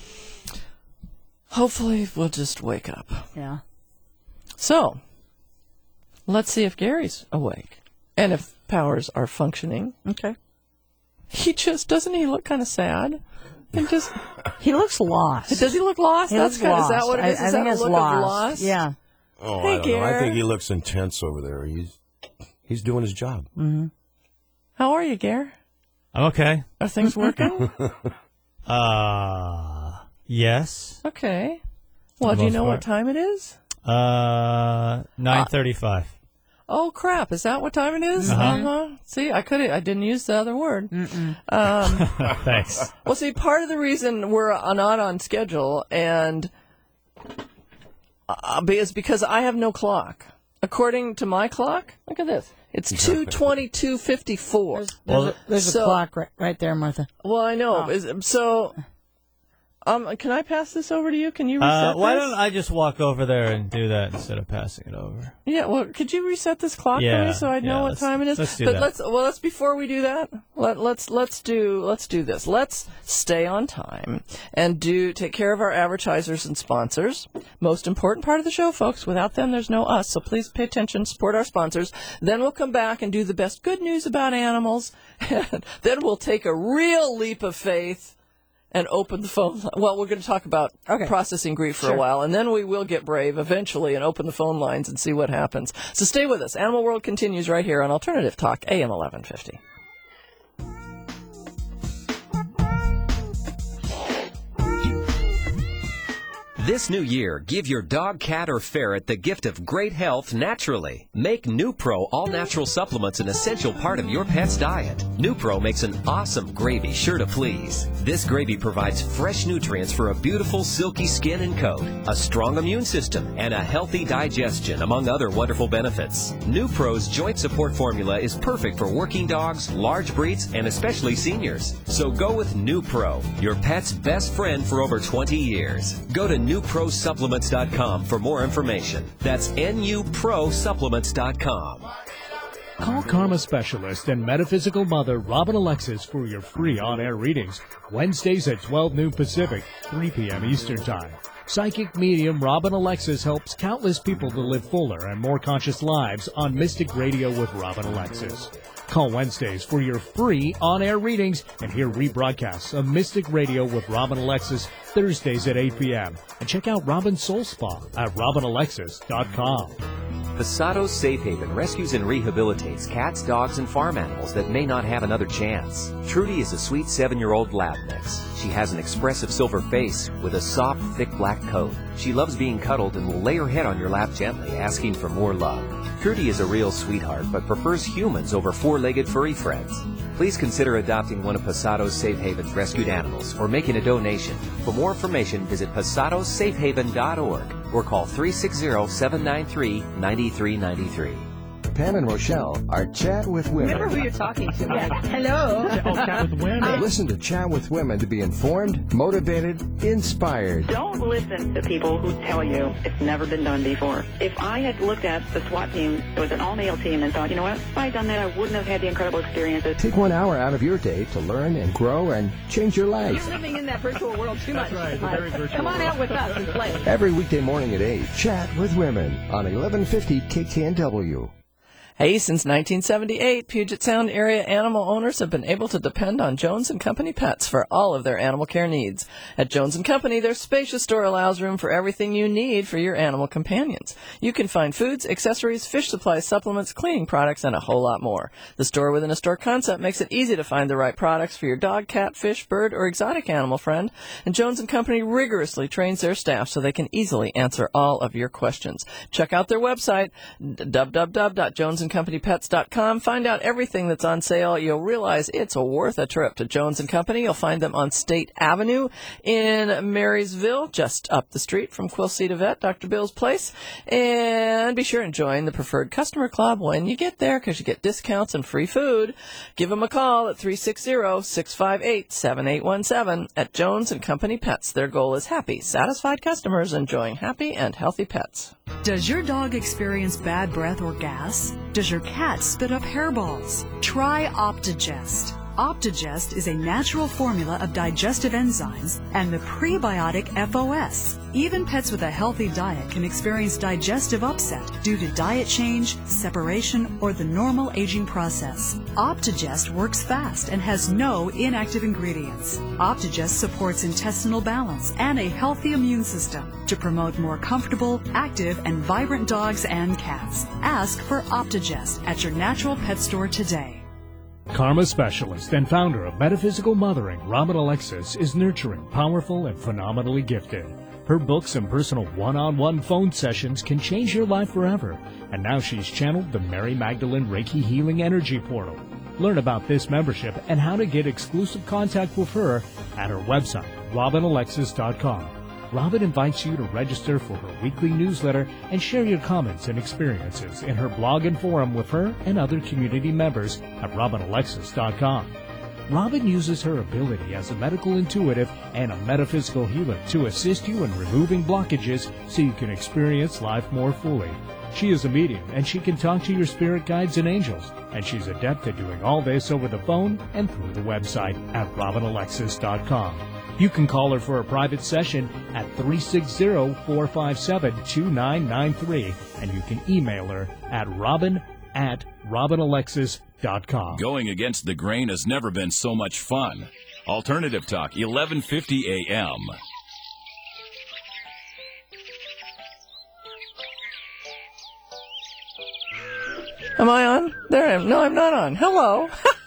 hopefully we'll just wake up. Yeah. So, let's see if Gary's awake and if powers are functioning. Okay. He just, doesn't he look kind of sad? And just, He looks lost. does he look lost? He That's looks kind of, lost. is that what it is? I, I Is think that it's a look lost. of lost? Yeah. Oh, Hey, I don't know. I Gare. think he looks intense over there. He's he's doing his job. Mm-hmm. How are you, Gare? I'm okay. Are things working? Uh, yes. Okay. Well, the do you most know what part. time it is? Uh, nine thirty-five. Oh crap! Is that what time it is? Uh-huh. Uh-huh. See, I could I didn't use the other word. Um, Thanks. well, see, part of the reason we're not on schedule and uh, is because I have no clock. According to my clock, look at this. It's two twenty-two fifty-four. There's, Well, a, there's so- a clock right, right there, Martha. Well, I know. Oh. Is, so, um, can I pass this over to you? Can you reset Uh, why this? don't I just walk over there and do that instead of passing it over? Yeah, well, could you reset this clock for Yeah, me so I know yeah, what let's- time it is? let's do but that. let's well, let's before we do that, let let's let's do let's do this. Let's stay on time and do take care of our advertisers and sponsors. Most important part of the show, folks. Without them, there's no us. So please pay attention, support our sponsors. Then we'll come back and do the best good news about animals. And then we'll take a real leap of faith and open the phone. Well, we're going to talk about Okay. processing grief for Sure. a while, and then we will get brave eventually and open the phone lines and see what happens. So stay with us. Animal World continues right here on Alternative Talk, A M eleven fifty. This new year, give your dog, cat, or ferret the gift of great health naturally. Make NuPro all-natural supplements an essential part of your pet's diet. NuPro makes an awesome gravy sure to please. This gravy provides fresh nutrients for a beautiful, silky skin and coat, a strong immune system, and a healthy digestion, among other wonderful benefits. NuPro's joint support formula is perfect for working dogs, large breeds, and especially seniors. So go with NuPro, your pet's best friend for over twenty years. Go to new pro supplements dot com for more information. That's N U Pro Supplements dot com. Call Karma Specialist and Metaphysical Mother Robin Alexis for your free on-air readings. Wednesdays at twelve noon Pacific, three p.m. Eastern Time. Psychic medium Robin Alexis helps countless people to live fuller and more conscious lives on Mystic Radio with Robin Alexis. Call Wednesdays for your free on-air readings and hear rebroadcasts of Mystic Radio with Robin Alexis Thursdays at eight p.m. And check out Robin's Soul Spa at robin alexis dot com. Passado's Safe Haven rescues and rehabilitates cats, dogs, and farm animals that may not have another chance. Trudy is a sweet seven-year-old lab mix. She has an expressive silver face with a soft, thick black coat. She loves being cuddled and will lay her head on your lap gently, asking for more love. Trudy is a real sweetheart, but prefers humans over four-legged furry friends. Please consider adopting one of Passado's Safe Haven's rescued animals or making a donation. For more information, visit passados safe haven dot org or call three six zero, seven nine three, nine three nine three. Pam and Rochelle are Chat with Women. Remember who you're talking to. Yeah. Hello. Oh, Chat with Women. Listen to Chat with Women to be informed, motivated, inspired. Don't listen to people who tell you it's never been done before. If I had looked at the SWAT team, it was an all-male team, and thought, you know what, if I had done that, I wouldn't have had the incredible experiences. Take one hour out of your day to learn and grow and change your life. You're living in that virtual world too much. That's right, very virtual Come on out with us and play. Every weekday morning at eight, Chat with Women on eleven fifty K K N W. Hey, since nineteen seventy-eight, Puget Sound area animal owners have been able to depend on Jones and Company Pets for all of their animal care needs. At Jones and Company, their spacious store allows room for everything you need for your animal companions. You can find foods, accessories, fish supplies, supplements, cleaning products, and a whole lot more. The store within a store concept makes it easy to find the right products for your dog, cat, fish, bird, or exotic animal friend. And Jones and Company rigorously trains their staff so they can easily answer all of your questions. Check out their website, w w w dot jones and company pets dot com. Find out everything that's on sale. You'll realize it's worth a trip to Jones and Company. You'll find them on State Avenue in Marysville, just up the street from Quilceda Vet, Doctor Bill's place. And be sure and join the Preferred Customer Club when you get there, because you get discounts and free food. Give them a call at three six zero, six five eight, seven eight one seven. At Jones and Company Pets, their goal is happy, satisfied customers enjoying happy and healthy pets. Does your dog experience bad breath or gas? Does your cat spit up hairballs? Try Optigest. Optigest is a natural formula of digestive enzymes and the prebiotic F O S. Even pets with a healthy diet can experience digestive upset due to diet change, separation, or the normal aging process. Optigest works fast and has no inactive ingredients. Optigest supports intestinal balance and a healthy immune system to promote more comfortable, active, and vibrant dogs and cats. Ask for Optigest at your natural pet store today. Karma specialist and founder of Metaphysical Mothering, Robin Alexis, is nurturing, powerful, and phenomenally gifted. Her books and personal one-on-one phone sessions can change your life forever. And now she's channeled the Mary Magdalene Reiki Healing Energy Portal. Learn about this membership and how to get exclusive contact with her at her website, robin alexis dot com. Robin invites you to register for her weekly newsletter and share your comments and experiences in her blog and forum with her and other community members at robin alexis dot com. Robin uses her ability as a medical intuitive and a metaphysical healer to assist you in removing blockages so you can experience life more fully. She is a medium, and she can talk to your spirit guides and angels, and she's adept at doing all this over the phone and through the website at robin alexis dot com. You can call her for a private session at three six zero, four five seven, two nine nine three, and you can email her at robin at robin alexis dot com. Going against the grain has never been so much fun. Alternative Talk, eleven fifty A M. Am I on? There I am. No, I'm not on. Hello.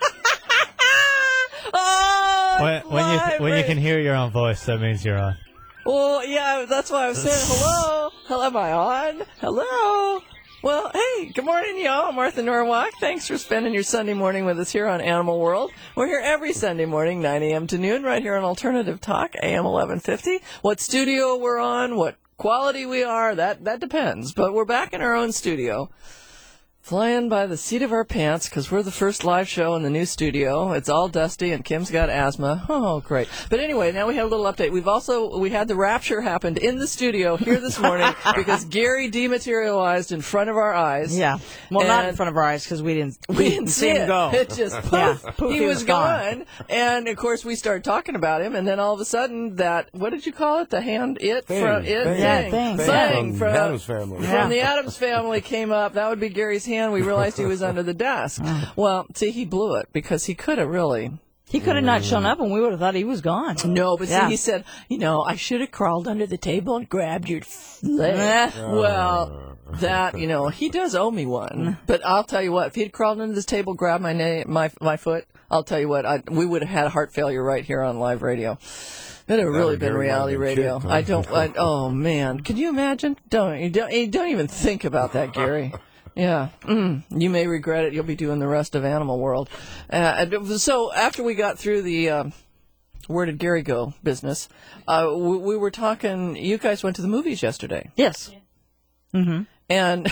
Oh, when when you when you can hear your own voice, that means you're on. Well, yeah, that's why I was saying hello. Hello, am I on? Hello. Well, hey, good morning, y'all. I'm Martha Norwalk. Thanks for spending your Sunday morning with us here on Animal World. We're here every Sunday morning, nine a.m. to noon, right here on Alternative Talk, A M eleven fifty. What studio we're on, what quality we are, that, that depends. But we're back in our own studio. Flying by the seat of our pants because we're the first live show in the new studio. It's all dusty and Kim's got asthma. Oh, great. But anyway, now we have a little update. We've also, we had the rapture happened in the studio here this morning because Gary dematerialized in front of our eyes. Yeah. Well, not in front of our eyes because we didn't, we, we didn't see him go. It just poof. Yeah, poof, he, he was, was gone. gone. And of course we started talking about him and then all of a sudden that, what did you call it? The hand, it Thing. from, it, Thing. Yeah, thing. thing. Thing. From From, the Addams Family. From Yeah. the Addams Family came up. That would be Gary's hand. We realized he was under the desk. Well, see, he blew it because he could have really. He could have not shown up and we would have thought he was gone. No, but Yeah. see, he said, you know, I should have crawled under the table and grabbed your leg. Eh. Well, that, you know, he does owe me one. But I'll tell you what, if he'd crawled under this table, grabbed my na- my my foot, I'll tell you what, I, we would have had heart failure right here on live radio. It would have really been reality radio. I don't, I, oh man, can you imagine? Don't, you don't, you don't even think about that, Gary. Yeah, mm, you may regret it. You'll be doing the rest of Animal World. Uh, so after we got through the uh, where did Gary go business, uh, we, we were talking. You guys went to the movies yesterday. Yes. Mm-hmm. And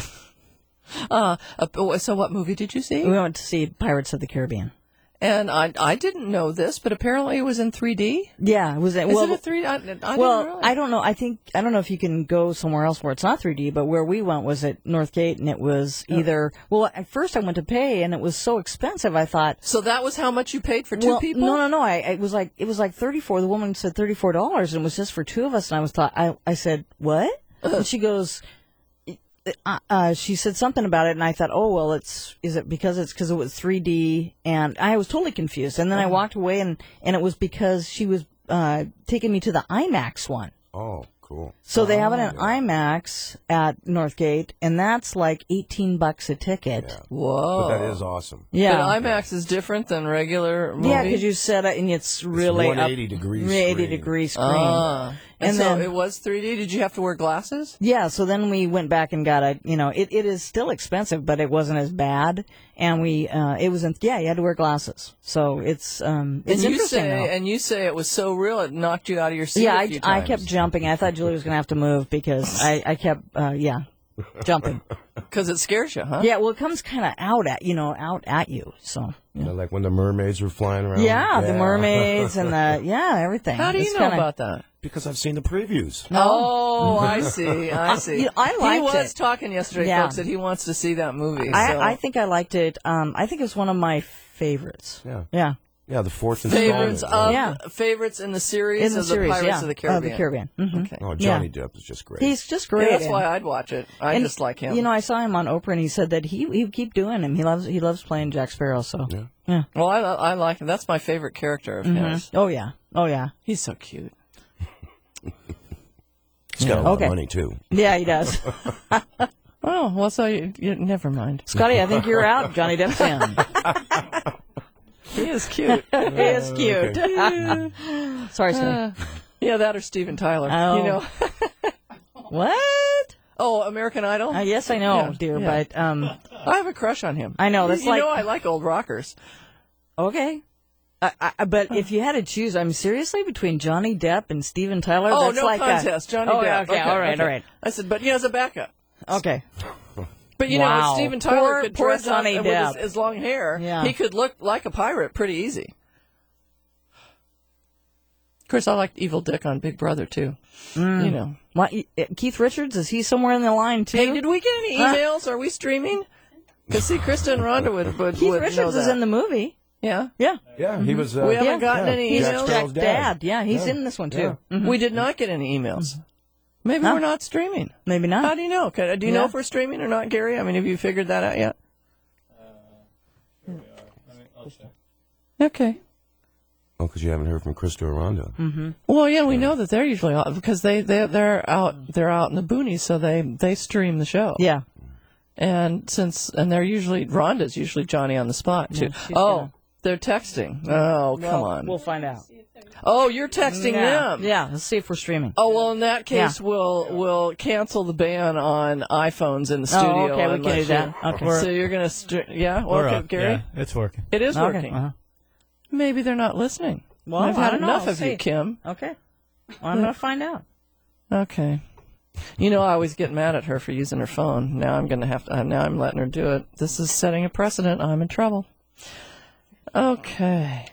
uh, uh, so what movie did you see? We went to see Pirates of the Caribbean. And I I didn't know this, but apparently it was in three D. Yeah, it was. Is well, it a three D? I, I well, didn't realize. I don't know. I think I don't know if you can go somewhere else where it's not three D, but where we went was at Northgate, and it was either. Well, at first I went to pay, and it was so expensive. I thought. So that was how much you paid for two well, people? No, no, no. I it was like it was like thirty four. The woman said thirty four dollars, and it was just for two of us. And I was thought I I said what? And she goes. Uh, uh, she said something about it, and I thought, oh well, it's is it because it's because it was three D, and I was totally confused. And then I walked away, and and it was because she was uh, taking me to the IMAX one. Oh, cool. So they oh, have it at yeah. IMAX at Northgate, and that's like eighteen bucks a ticket. Yeah. Whoa. But that is awesome. Yeah, But IMAX is different than regular movie? yeah, because you set it, and it's really one up- eighty degree eighty screen. degree screen. Ah. And, And so then- it was three D. Did you have to wear glasses? Yeah, so then we went back and got a, you know, it, it is still expensive, but it wasn't as bad. And we, uh, it was, in, yeah, you had to wear glasses. So it's, um, it's and you interesting. say, though. and you say it was so real it knocked you out of your seat. Yeah, a I, few I times. kept jumping. I thought Julie was going to have to move because I, I kept, uh, yeah, jumping. Because it scares you, huh? Yeah, well, it comes kind of out at, you know, out at you. So, You know, like when the mermaids were flying around. yeah, the mermaids and the, yeah, everything. How do you It's know kinda- about that? Because I've seen the previews. Oh, I see. I see. You know, I he liked was it. talking yesterday, Yeah. folks, that he wants to see that movie. I, so. I think I liked it. Um, I think it's one of my favorites. Yeah. Yeah. Yeah, the fourth favorites installment. of Yeah. favorites in the series In the of series, the Pirates yeah, of the Caribbean. Of the Caribbean. Mhm. Okay. Oh, Johnny Yeah. Depp is just great. He's just Yeah, great. that's and- why I'd watch it. I and, just like him. You know, I saw him on Oprah, and he said that he he would keep doing him. He loves he loves playing Jack Sparrow. So Yeah. yeah. Well, I, I like him. That's my favorite character of Mhm. his. Oh yeah. Oh yeah. He's so cute. He's got a lot Okay. of money, too. Yeah, he does. Oh, well, so you, you never mind. Scotty, I think you're out. Johnny Depp's in. He is cute. He is cute. Sorry, Scotty. Uh, yeah, that or Steven Tyler. Oh. You know. What? Oh, American Idol? Uh, yes, I know, Yeah, dear, yeah. but um, I have a crush on him. I know, that's you like- know I like old rockers. okay. I, I, but if you had to choose, I'm seriously between Johnny Depp and Steven Tyler. Oh, that's no like contest. A, Johnny oh, Depp. Okay, all right, okay. all right. I said, but he has a backup. Okay. But you Wow. know, Steven Tyler Poor- could poor dress up Johnny with his, Depp. his long hair. Yeah. He could look like a pirate pretty easy. Of course, I liked Evil Dick on Big Brother too. Mm. You know, What, Keith Richards, is he somewhere in the line too? hey, did we get any Huh? emails? Are we streaming? Because see, Krista and Rhonda would would, Keith would know Richards is that. in the movie. Yeah, Yeah. Yeah, he was. Uh, we haven't Yeah. gotten yeah. any Jack emails. Sparrow's Jack dad. Dad. Yeah, he's Yeah. in this one too. Yeah. Mhm. We did not get any emails. Maybe Huh? we're not streaming. Maybe not. How do you know? Can- Do you know Yeah. if we're streaming or not, Gary? I mean, have you figured that out yet? Okay. Oh, because you haven't heard from Krista or Rhonda. Mm-hmm. Well, yeah, we know that they're usually out because they they they're out they're out in the boonies, so they they stream the show. Yeah. And since and they're usually Rhonda's usually Johnny on the spot too. Yeah, she's oh, gonna- they're texting. Oh, come Well, on. We'll find out. Oh, you're texting yeah. them. Yeah. Let's see if we're streaming. Oh well, in that case, Yeah. we'll we'll cancel the ban on iPhones in the studio. Oh, okay, we and can let do that. you- Okay. So you're gonna str- yeah, We're okay, up. Gary. Yeah, it's working. It is Okay, working. uh-huh. Maybe they're not listening. Well, I've I had don't know. enough We'll of you, see. Kim. Okay. Well, I'm going to find out. Okay. You know, I always get mad at her for using her phone. Now I'm going to have to. Uh, now I'm letting her do it. This is setting a precedent. I'm in trouble. Okay.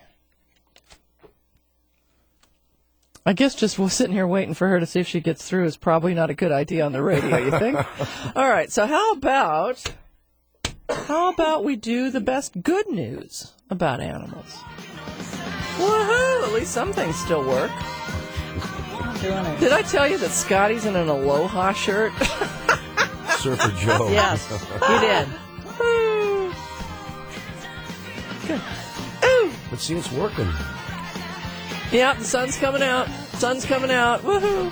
I guess just sitting here waiting for her to see if she gets through is probably not a good idea on the radio. You think? All right. So how about how about we do the best good news about animals? Woohoo! At least some things still work. I'm doing it. Did I tell you that Scotty's in an Aloha shirt? Surfer Joe. Yes, you did. Good. Ooh! But see, it's working. Yeah, the sun's coming out. Sun's coming out. Woohoo!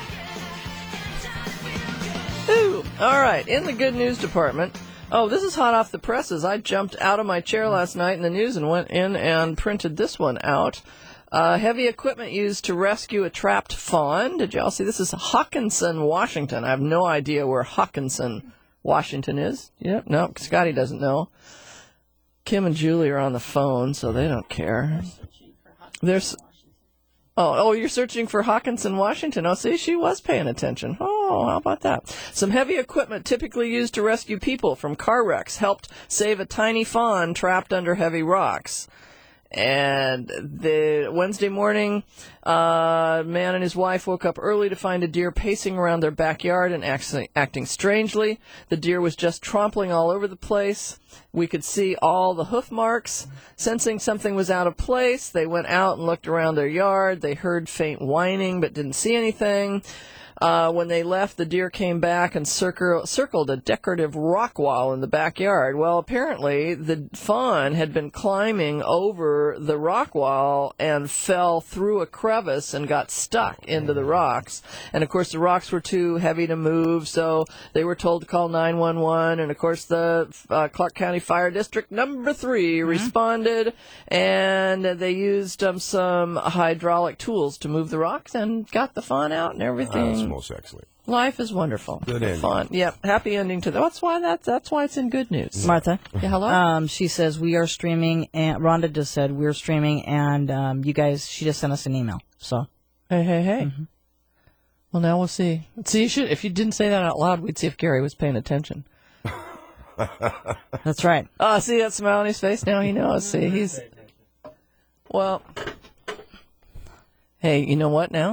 Ooh! All right, in the good news department. Oh, this is hot off the presses. I jumped out of my chair last night in the news and went in and printed this one out. Uh, heavy equipment used to rescue a trapped fawn. Did y'all see? This is Hawkinson, Washington. I have no idea where Hawkinson, Washington is. Yep, no, Scotty doesn't know. Kim and Julie are on the phone, so they don't care. There's... Oh, oh, you're searching for Hawkinson, Washington. Oh, see, she was paying attention. Oh, how about that? Some heavy equipment typically used to rescue people from car wrecks helped save a tiny fawn trapped under heavy rocks. And the Wednesday morning, uh, a man and his wife woke up early to find a deer pacing around their backyard and acting, acting strangely. The deer was just trampling all over the place. We could see all the hoof marks. Sensing something was out of place, they went out and looked around their yard. They heard faint whining but didn't see anything. Uh, when they left, the deer came back and circle, circled a decorative rock wall in the backyard. Well, apparently, the fawn had been climbing over the rock wall and fell through a crevice and got stuck into the rocks. And, of course, the rocks were too heavy to move, so they were told to call nine one one. And, of course, the uh, Clark County Fire District number three mm-hmm. responded, and they used um, some hydraulic tools to move the rocks and got the fawn out and everything. Most excellent. Life is wonderful. Good ending. Fun. Yep. Happy ending to that. That's why that's that's why it's in good news. Martha. Yeah, hello. Um, she says we are streaming, and Rhonda just said we're streaming, and um, you guys. She just sent us an email. So. Hey, hey, hey. Mm-hmm. Well, now we'll see. See, you should. If you didn't say that out loud, we'd see if Gary was paying attention. That's right. Oh, see that smile on his face? Now he knows. See, he's. Well. Hey, you know what now?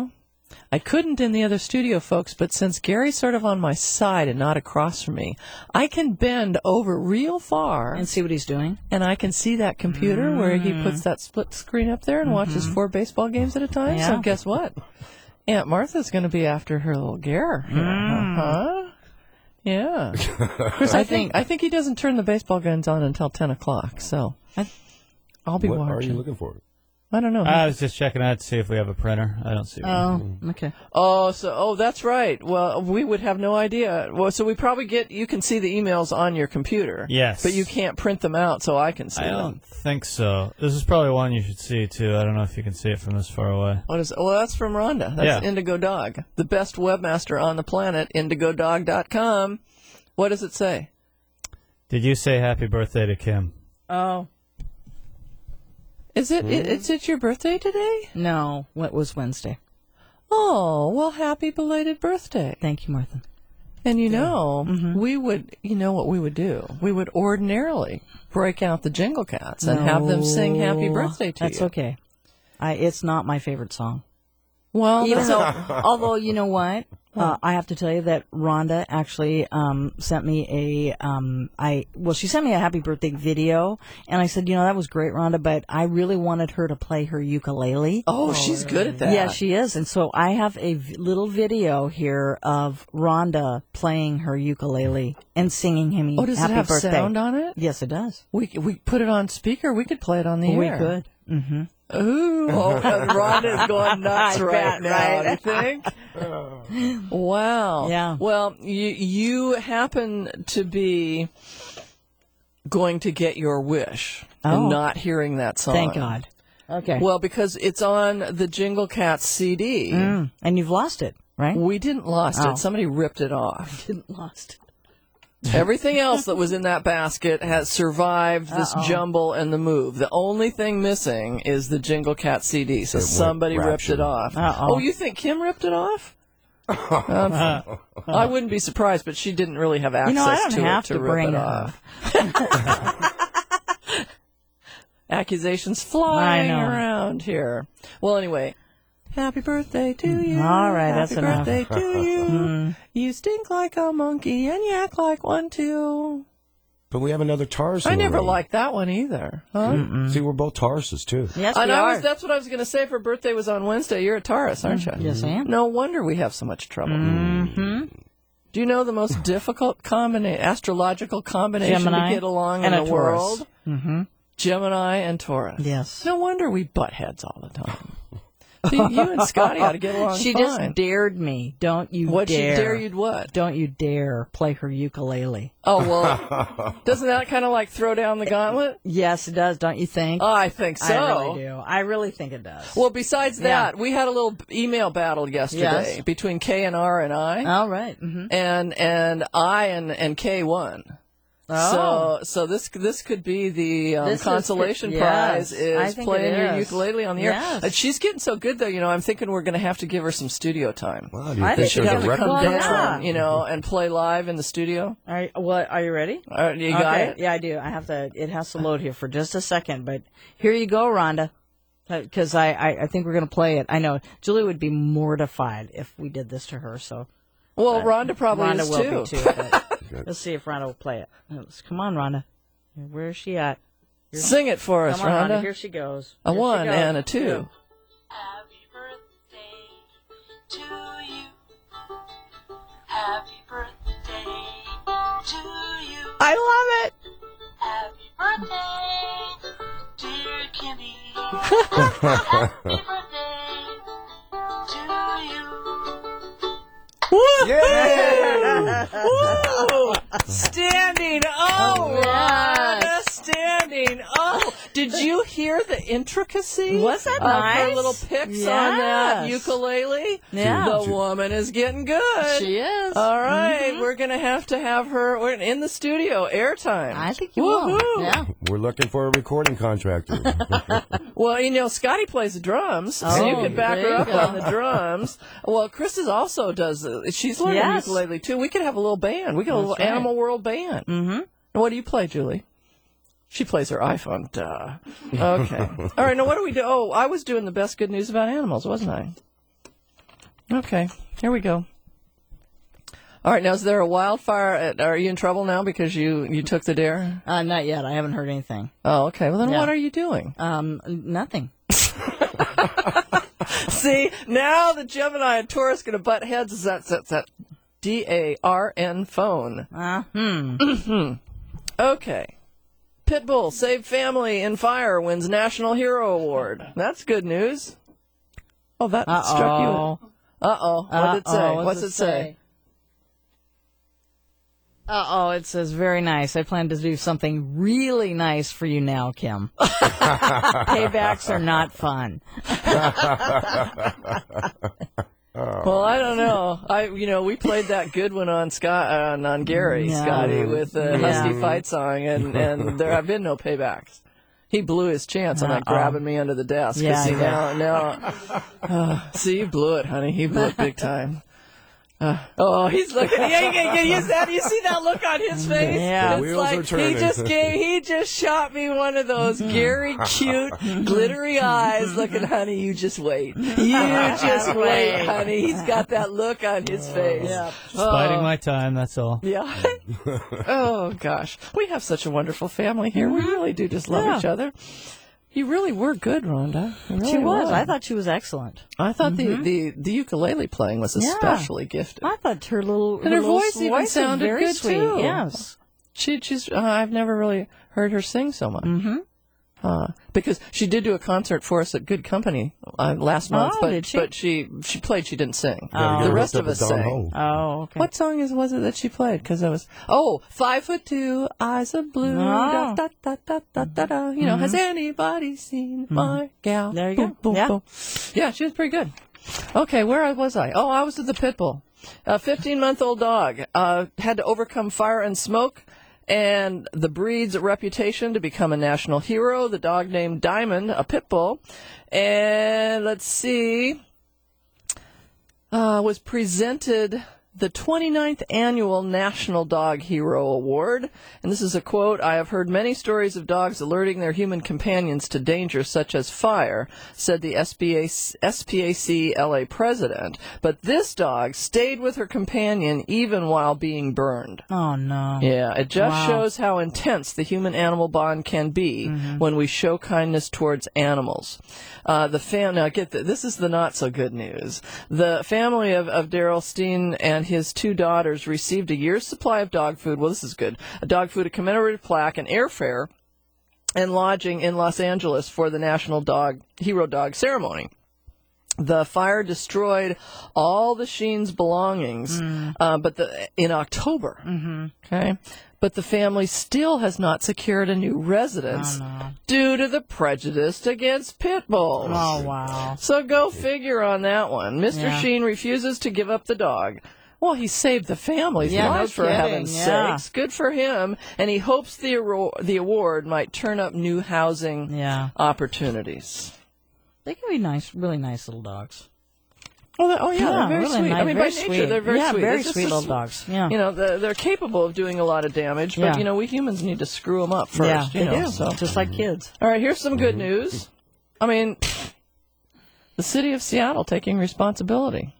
I couldn't in the other studio, folks, but since Gary's sort of on my side and not across from me, I can bend over real far. And see what he's doing. And I can see that computer Mm. where he puts that split screen up there and Mm-hmm. watches four baseball games at a time. Yeah. So guess what? Aunt Martha's going to be after her little Gare. Mm. Uh-huh. Yeah. Chris, I think I think he doesn't turn the baseball guns on until ten o'clock, so I, I'll be what watching. are you looking for? I don't know. I was just checking out to see if we have a printer. I don't see one. Oh, okay. Oh, so oh, that's right. Well, we would have no idea. Well, so we probably get you can see the emails on your computer. Yes. But you can't print them out, so I can see I them. don't think so. This is probably one you should see, too. I don't know if you can see it from this far away. What is? Well, that's from Rhonda. That's Yeah. Indigo Dog, the best webmaster on the planet. indigo dog dot com. What does it say? Did you say happy birthday to Kim? Oh. Is it? it is it your birthday today? No, what was Wednesday? Oh, well, happy belated birthday. Thank you, Martha. And you know, Mm-hmm. we would, you know what we would do? We would ordinarily break out the Jingle Cats and have them sing happy No, birthday to That's you. okay. I, it's not my favorite song. Well, Even that's- though, although you know what, uh, I have to tell you that Rhonda actually um, sent me a um, I well she sent me a happy birthday video, and I said, you know, that was great, Rhonda, but I really wanted her to play her ukulele. Oh, she's good at that. Yeah, she is, and so I have a v- little video here of Rhonda playing her ukulele and singing him Oh, does happy it have birthday. sound on it? Yes, it does. We we put it on speaker. We could play it on the We air. could. Mm-hmm. Ooh, oh, and Rhonda's going nuts I right bet, now. right? You think? Wow. Yeah. Well, you you happen to be going to get your wish Oh. and not hearing that song. Thank God. Okay. Well, because it's on the Jingle Cats C D. Mm. And you've lost it, right? We didn't lost Oh. it. Somebody ripped it off. Didn't lost it. Everything else that was in that basket has survived this Uh-oh. jumble and the move. The only thing missing is the Jingle Cat C D. So It went somebody ripped rapture. it off. Uh-oh. Oh, you think Kim ripped it off? Um, I wouldn't be surprised, but she didn't really have access You know, I don't to have it to, to rip bring it her. off. Accusations flying I know. around here. Well, anyway. Happy birthday to you. All right, Happy that's enough. birthday to you. You stink like a monkey and you act like one too. But we have another Taurus. I in the never room. liked that one either. Huh? See, we're both Tauruses, too. Yes, And we I are. was, that's what I was going to say. If her birthday was on Wednesday, you're a Taurus, aren't you? Yes, I am. No wonder we have so much trouble. Mm-hmm. Do you know the most difficult combina- astrological combination Gemini to get along and in a the Taurus. world? Mm-hmm. Gemini and Taurus. Yes. No wonder we butt heads all the time. See, you and Scotty ought to get along She fine. just dared me. Don't you What'd she dare. dare you what? Don't you dare play her ukulele. Oh, well, doesn't that kind of like throw down the gauntlet? Yes, it does, don't you think? Oh, I think so. I really do. I really think it does. Well, besides that, we had a little email battle yesterday Yes. between K and R and I. All right. Mm-hmm. and and I and and K won. Oh. So so this this could be the um, This is consolation good- prize yes, I is think playing it your is. ukulele on the air. Yes. And she's getting so good though, you know. I'm thinking we're going to have to give her some studio time. Wow, do you I think think there's she a got record the Come Well, veteran, yeah. you know, and play live in the studio. All right. What are you ready? Uh, you got okay. it. Yeah, I do. I have to. It has to load here for just a second, but here you go, Rhonda. Because I, I, I think we're going to play it. I know Julie would be mortified if we did this to her. So Well, uh, Rhonda probably Rhonda is will too. be too. But let's see if Rhonda will play it. Let's- Come on, Rhonda. Where is she at? Here- Sing it for us, Come on, Rhonda. Here she goes. A Here she one goes. and a two. Happy birthday to you. Happy birthday to you. I love it. Happy birthday, dear Kimmy. Happy birthday to you. Woo! Woo! Standing O, Yes. Rhonda, standing O. Did you hear the intricacy? Was that of nice? her little picks on that Yes. ukulele? Yeah. The woman is getting good. She is. All right, Mhm. we're going to have to have her we're in the studio, airtime. I think you will. Woohoo. Yeah. We're looking for a recording contractor. Well, you know, Scotty plays the drums, so Oh, you can back there her you up go. on the drums. Well, Chris is also does. Uh, she's learning Yes. ukulele too. We could have a little band. We could have a That's little right. Animal World band. Mm-hmm. And what do you play, Julie? She plays her iPhone. Duh. Okay. All right. Now, what do we do? Oh, I was doing the best good news about animals, wasn't I? Okay, here we go. All right, now is there a wildfire? At, are you in trouble now because you, you took the dare? Uh, not yet. I haven't heard anything. Oh, okay. Well, then Yeah. what are you doing? Um, nothing. See, now the Gemini and Taurus going to butt heads. That's that, that D A R N phone. Uh, hmm. Mm-hmm. Okay. Pitbull saved family in fire wins National Hero Award. That's good news. Oh, that Uh-oh. struck you. Uh-oh. What did it say? Uh-oh. What's it say? Uh-oh, it says, very nice. I plan to do something really nice for you now, Kim. Paybacks are not fun. Well, I don't know. I, you know, we played that good one on Scott, on, on Gary, Yeah. Scotty, with the Yeah. Husky fight song, and, and there have been no paybacks. He blew his chance on that Uh-oh. grabbing me under the desk. 'Cause Yeah, see, yeah. now, now, uh, see, you blew it, honey. He blew it big time. Uh, oh, he's looking. Yeah, yeah, yeah, you, that, you see that look on his face? Yeah. The It's wheels like are turning. he just gave, he just shot me one of those Gary cute, glittery eyes. Looking, honey, you just wait. You just wait, honey. He's got that look on his face. Yeah. Just biding my time, that's all. Yeah. Oh gosh, we have such a wonderful family here. We really do just love Yeah. each other. You really were good, Rhonda. You really She was. were. I thought she was excellent. I thought the, the, the ukulele playing was Yeah. especially gifted. I thought her little, And her little voice even was sounded very good, sweet. too. Yes. She, she's. Uh, I've never really heard her sing so much. Mm-hmm. Uh, because she did do a concert for us at Good Company uh, last month, Oh, but did she? but she she played. She didn't sing. Oh. The Get rest hooked of up us with Don sang. Ho. Oh, okay. What song is was it that she played? Because it was oh five foot two, eyes of blue. Oh. Da, da, da, da, da, da. You know, has anybody seen my gal? There you Boom, go. boom, Yeah. boom. Yeah, she was pretty good. Okay, where was I? Oh, I was at the Pitbull. A fifteen-month-old dog uh, had to overcome fire and smoke and the breed's reputation to become a national hero. The dog named Diamond, a pit bull. And let's see, uh, was presented the twenty-ninth Annual National Dog Hero Award. And this is a quote, "I have heard many stories of dogs alerting their human companions to dangers such as fire," said the S P A C L A president. But this dog stayed with her companion even while being burned. Oh, no. Yeah, it just Wow. shows how intense the human-animal bond can be when we show kindness towards animals. Uh, the fam- now get the, this is the not-so-good news. The family of, of Daryl Steen and his two daughters received a year's supply of dog food. Well, this is good. A dog food, a commemorative plaque, an airfare, and lodging in Los Angeles for the National Dog Hero Dog ceremony. The fire destroyed all the Sheen's belongings, uh, but the in October. Mm-hmm. Okay, but the family still has not secured a new residence due to the prejudice against pit bulls. Oh, wow. So go figure on that one. Mister Yeah. Sheen refuses to give up the dog. Well, he saved the family's Yeah, no life, for kidding, heaven's yeah. sakes. Good for him. And he hopes the, aro- the award might turn up new housing Yeah. opportunities. They can be nice, really nice little dogs. Oh, that, oh yeah, Yeah, they're very really sweet. nice, I mean, very by nature, sweet. they're very Yeah, sweet. very They're just sweet a little sw- dogs. Yeah. You know, they're, they're capable of doing a lot of damage, but, Yeah. you know, we humans need to screw them up first. yeah, you they know, do. So. Just like kids. All right, here's some good news. I mean, the city of Seattle taking responsibility.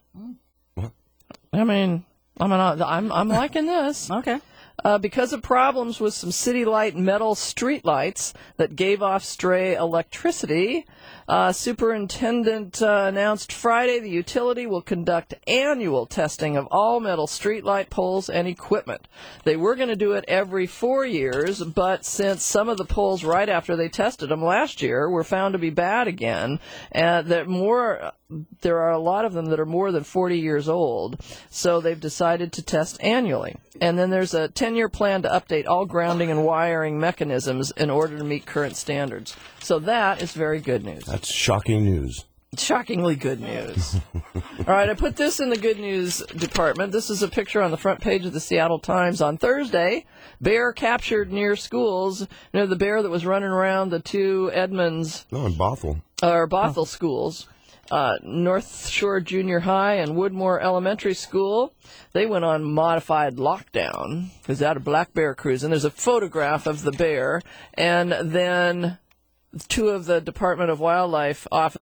I mean, I'm an, I'm I'm liking this. Okay. Uh, because of problems with some City Light metal street lights that gave off stray electricity, uh, Superintendent uh, announced Friday the utility will conduct annual testing of all metal street light poles and equipment. They were going to do it every four years, but since some of the poles right after they tested them last year were found to be bad again, uh, that more there are a lot of them that are more than forty years old, so they've decided to test annually. And then there's a ten-year plan to update all grounding and wiring mechanisms in order to meet current standards. So that is very good news. That's shocking news. Shockingly good news. All right, I put this in the good news department. This is a picture on the front page of the Seattle Times on Thursday. Bear captured near schools. You know, the bear that was running around the two Edmonds No, in Bothell. or Bothell schools. Uh, North Shore Junior High and Woodmore Elementary School, they went on modified lockdown because they had a black bear cruising. There's a photograph of the bear, and then two of the Department of Wildlife officers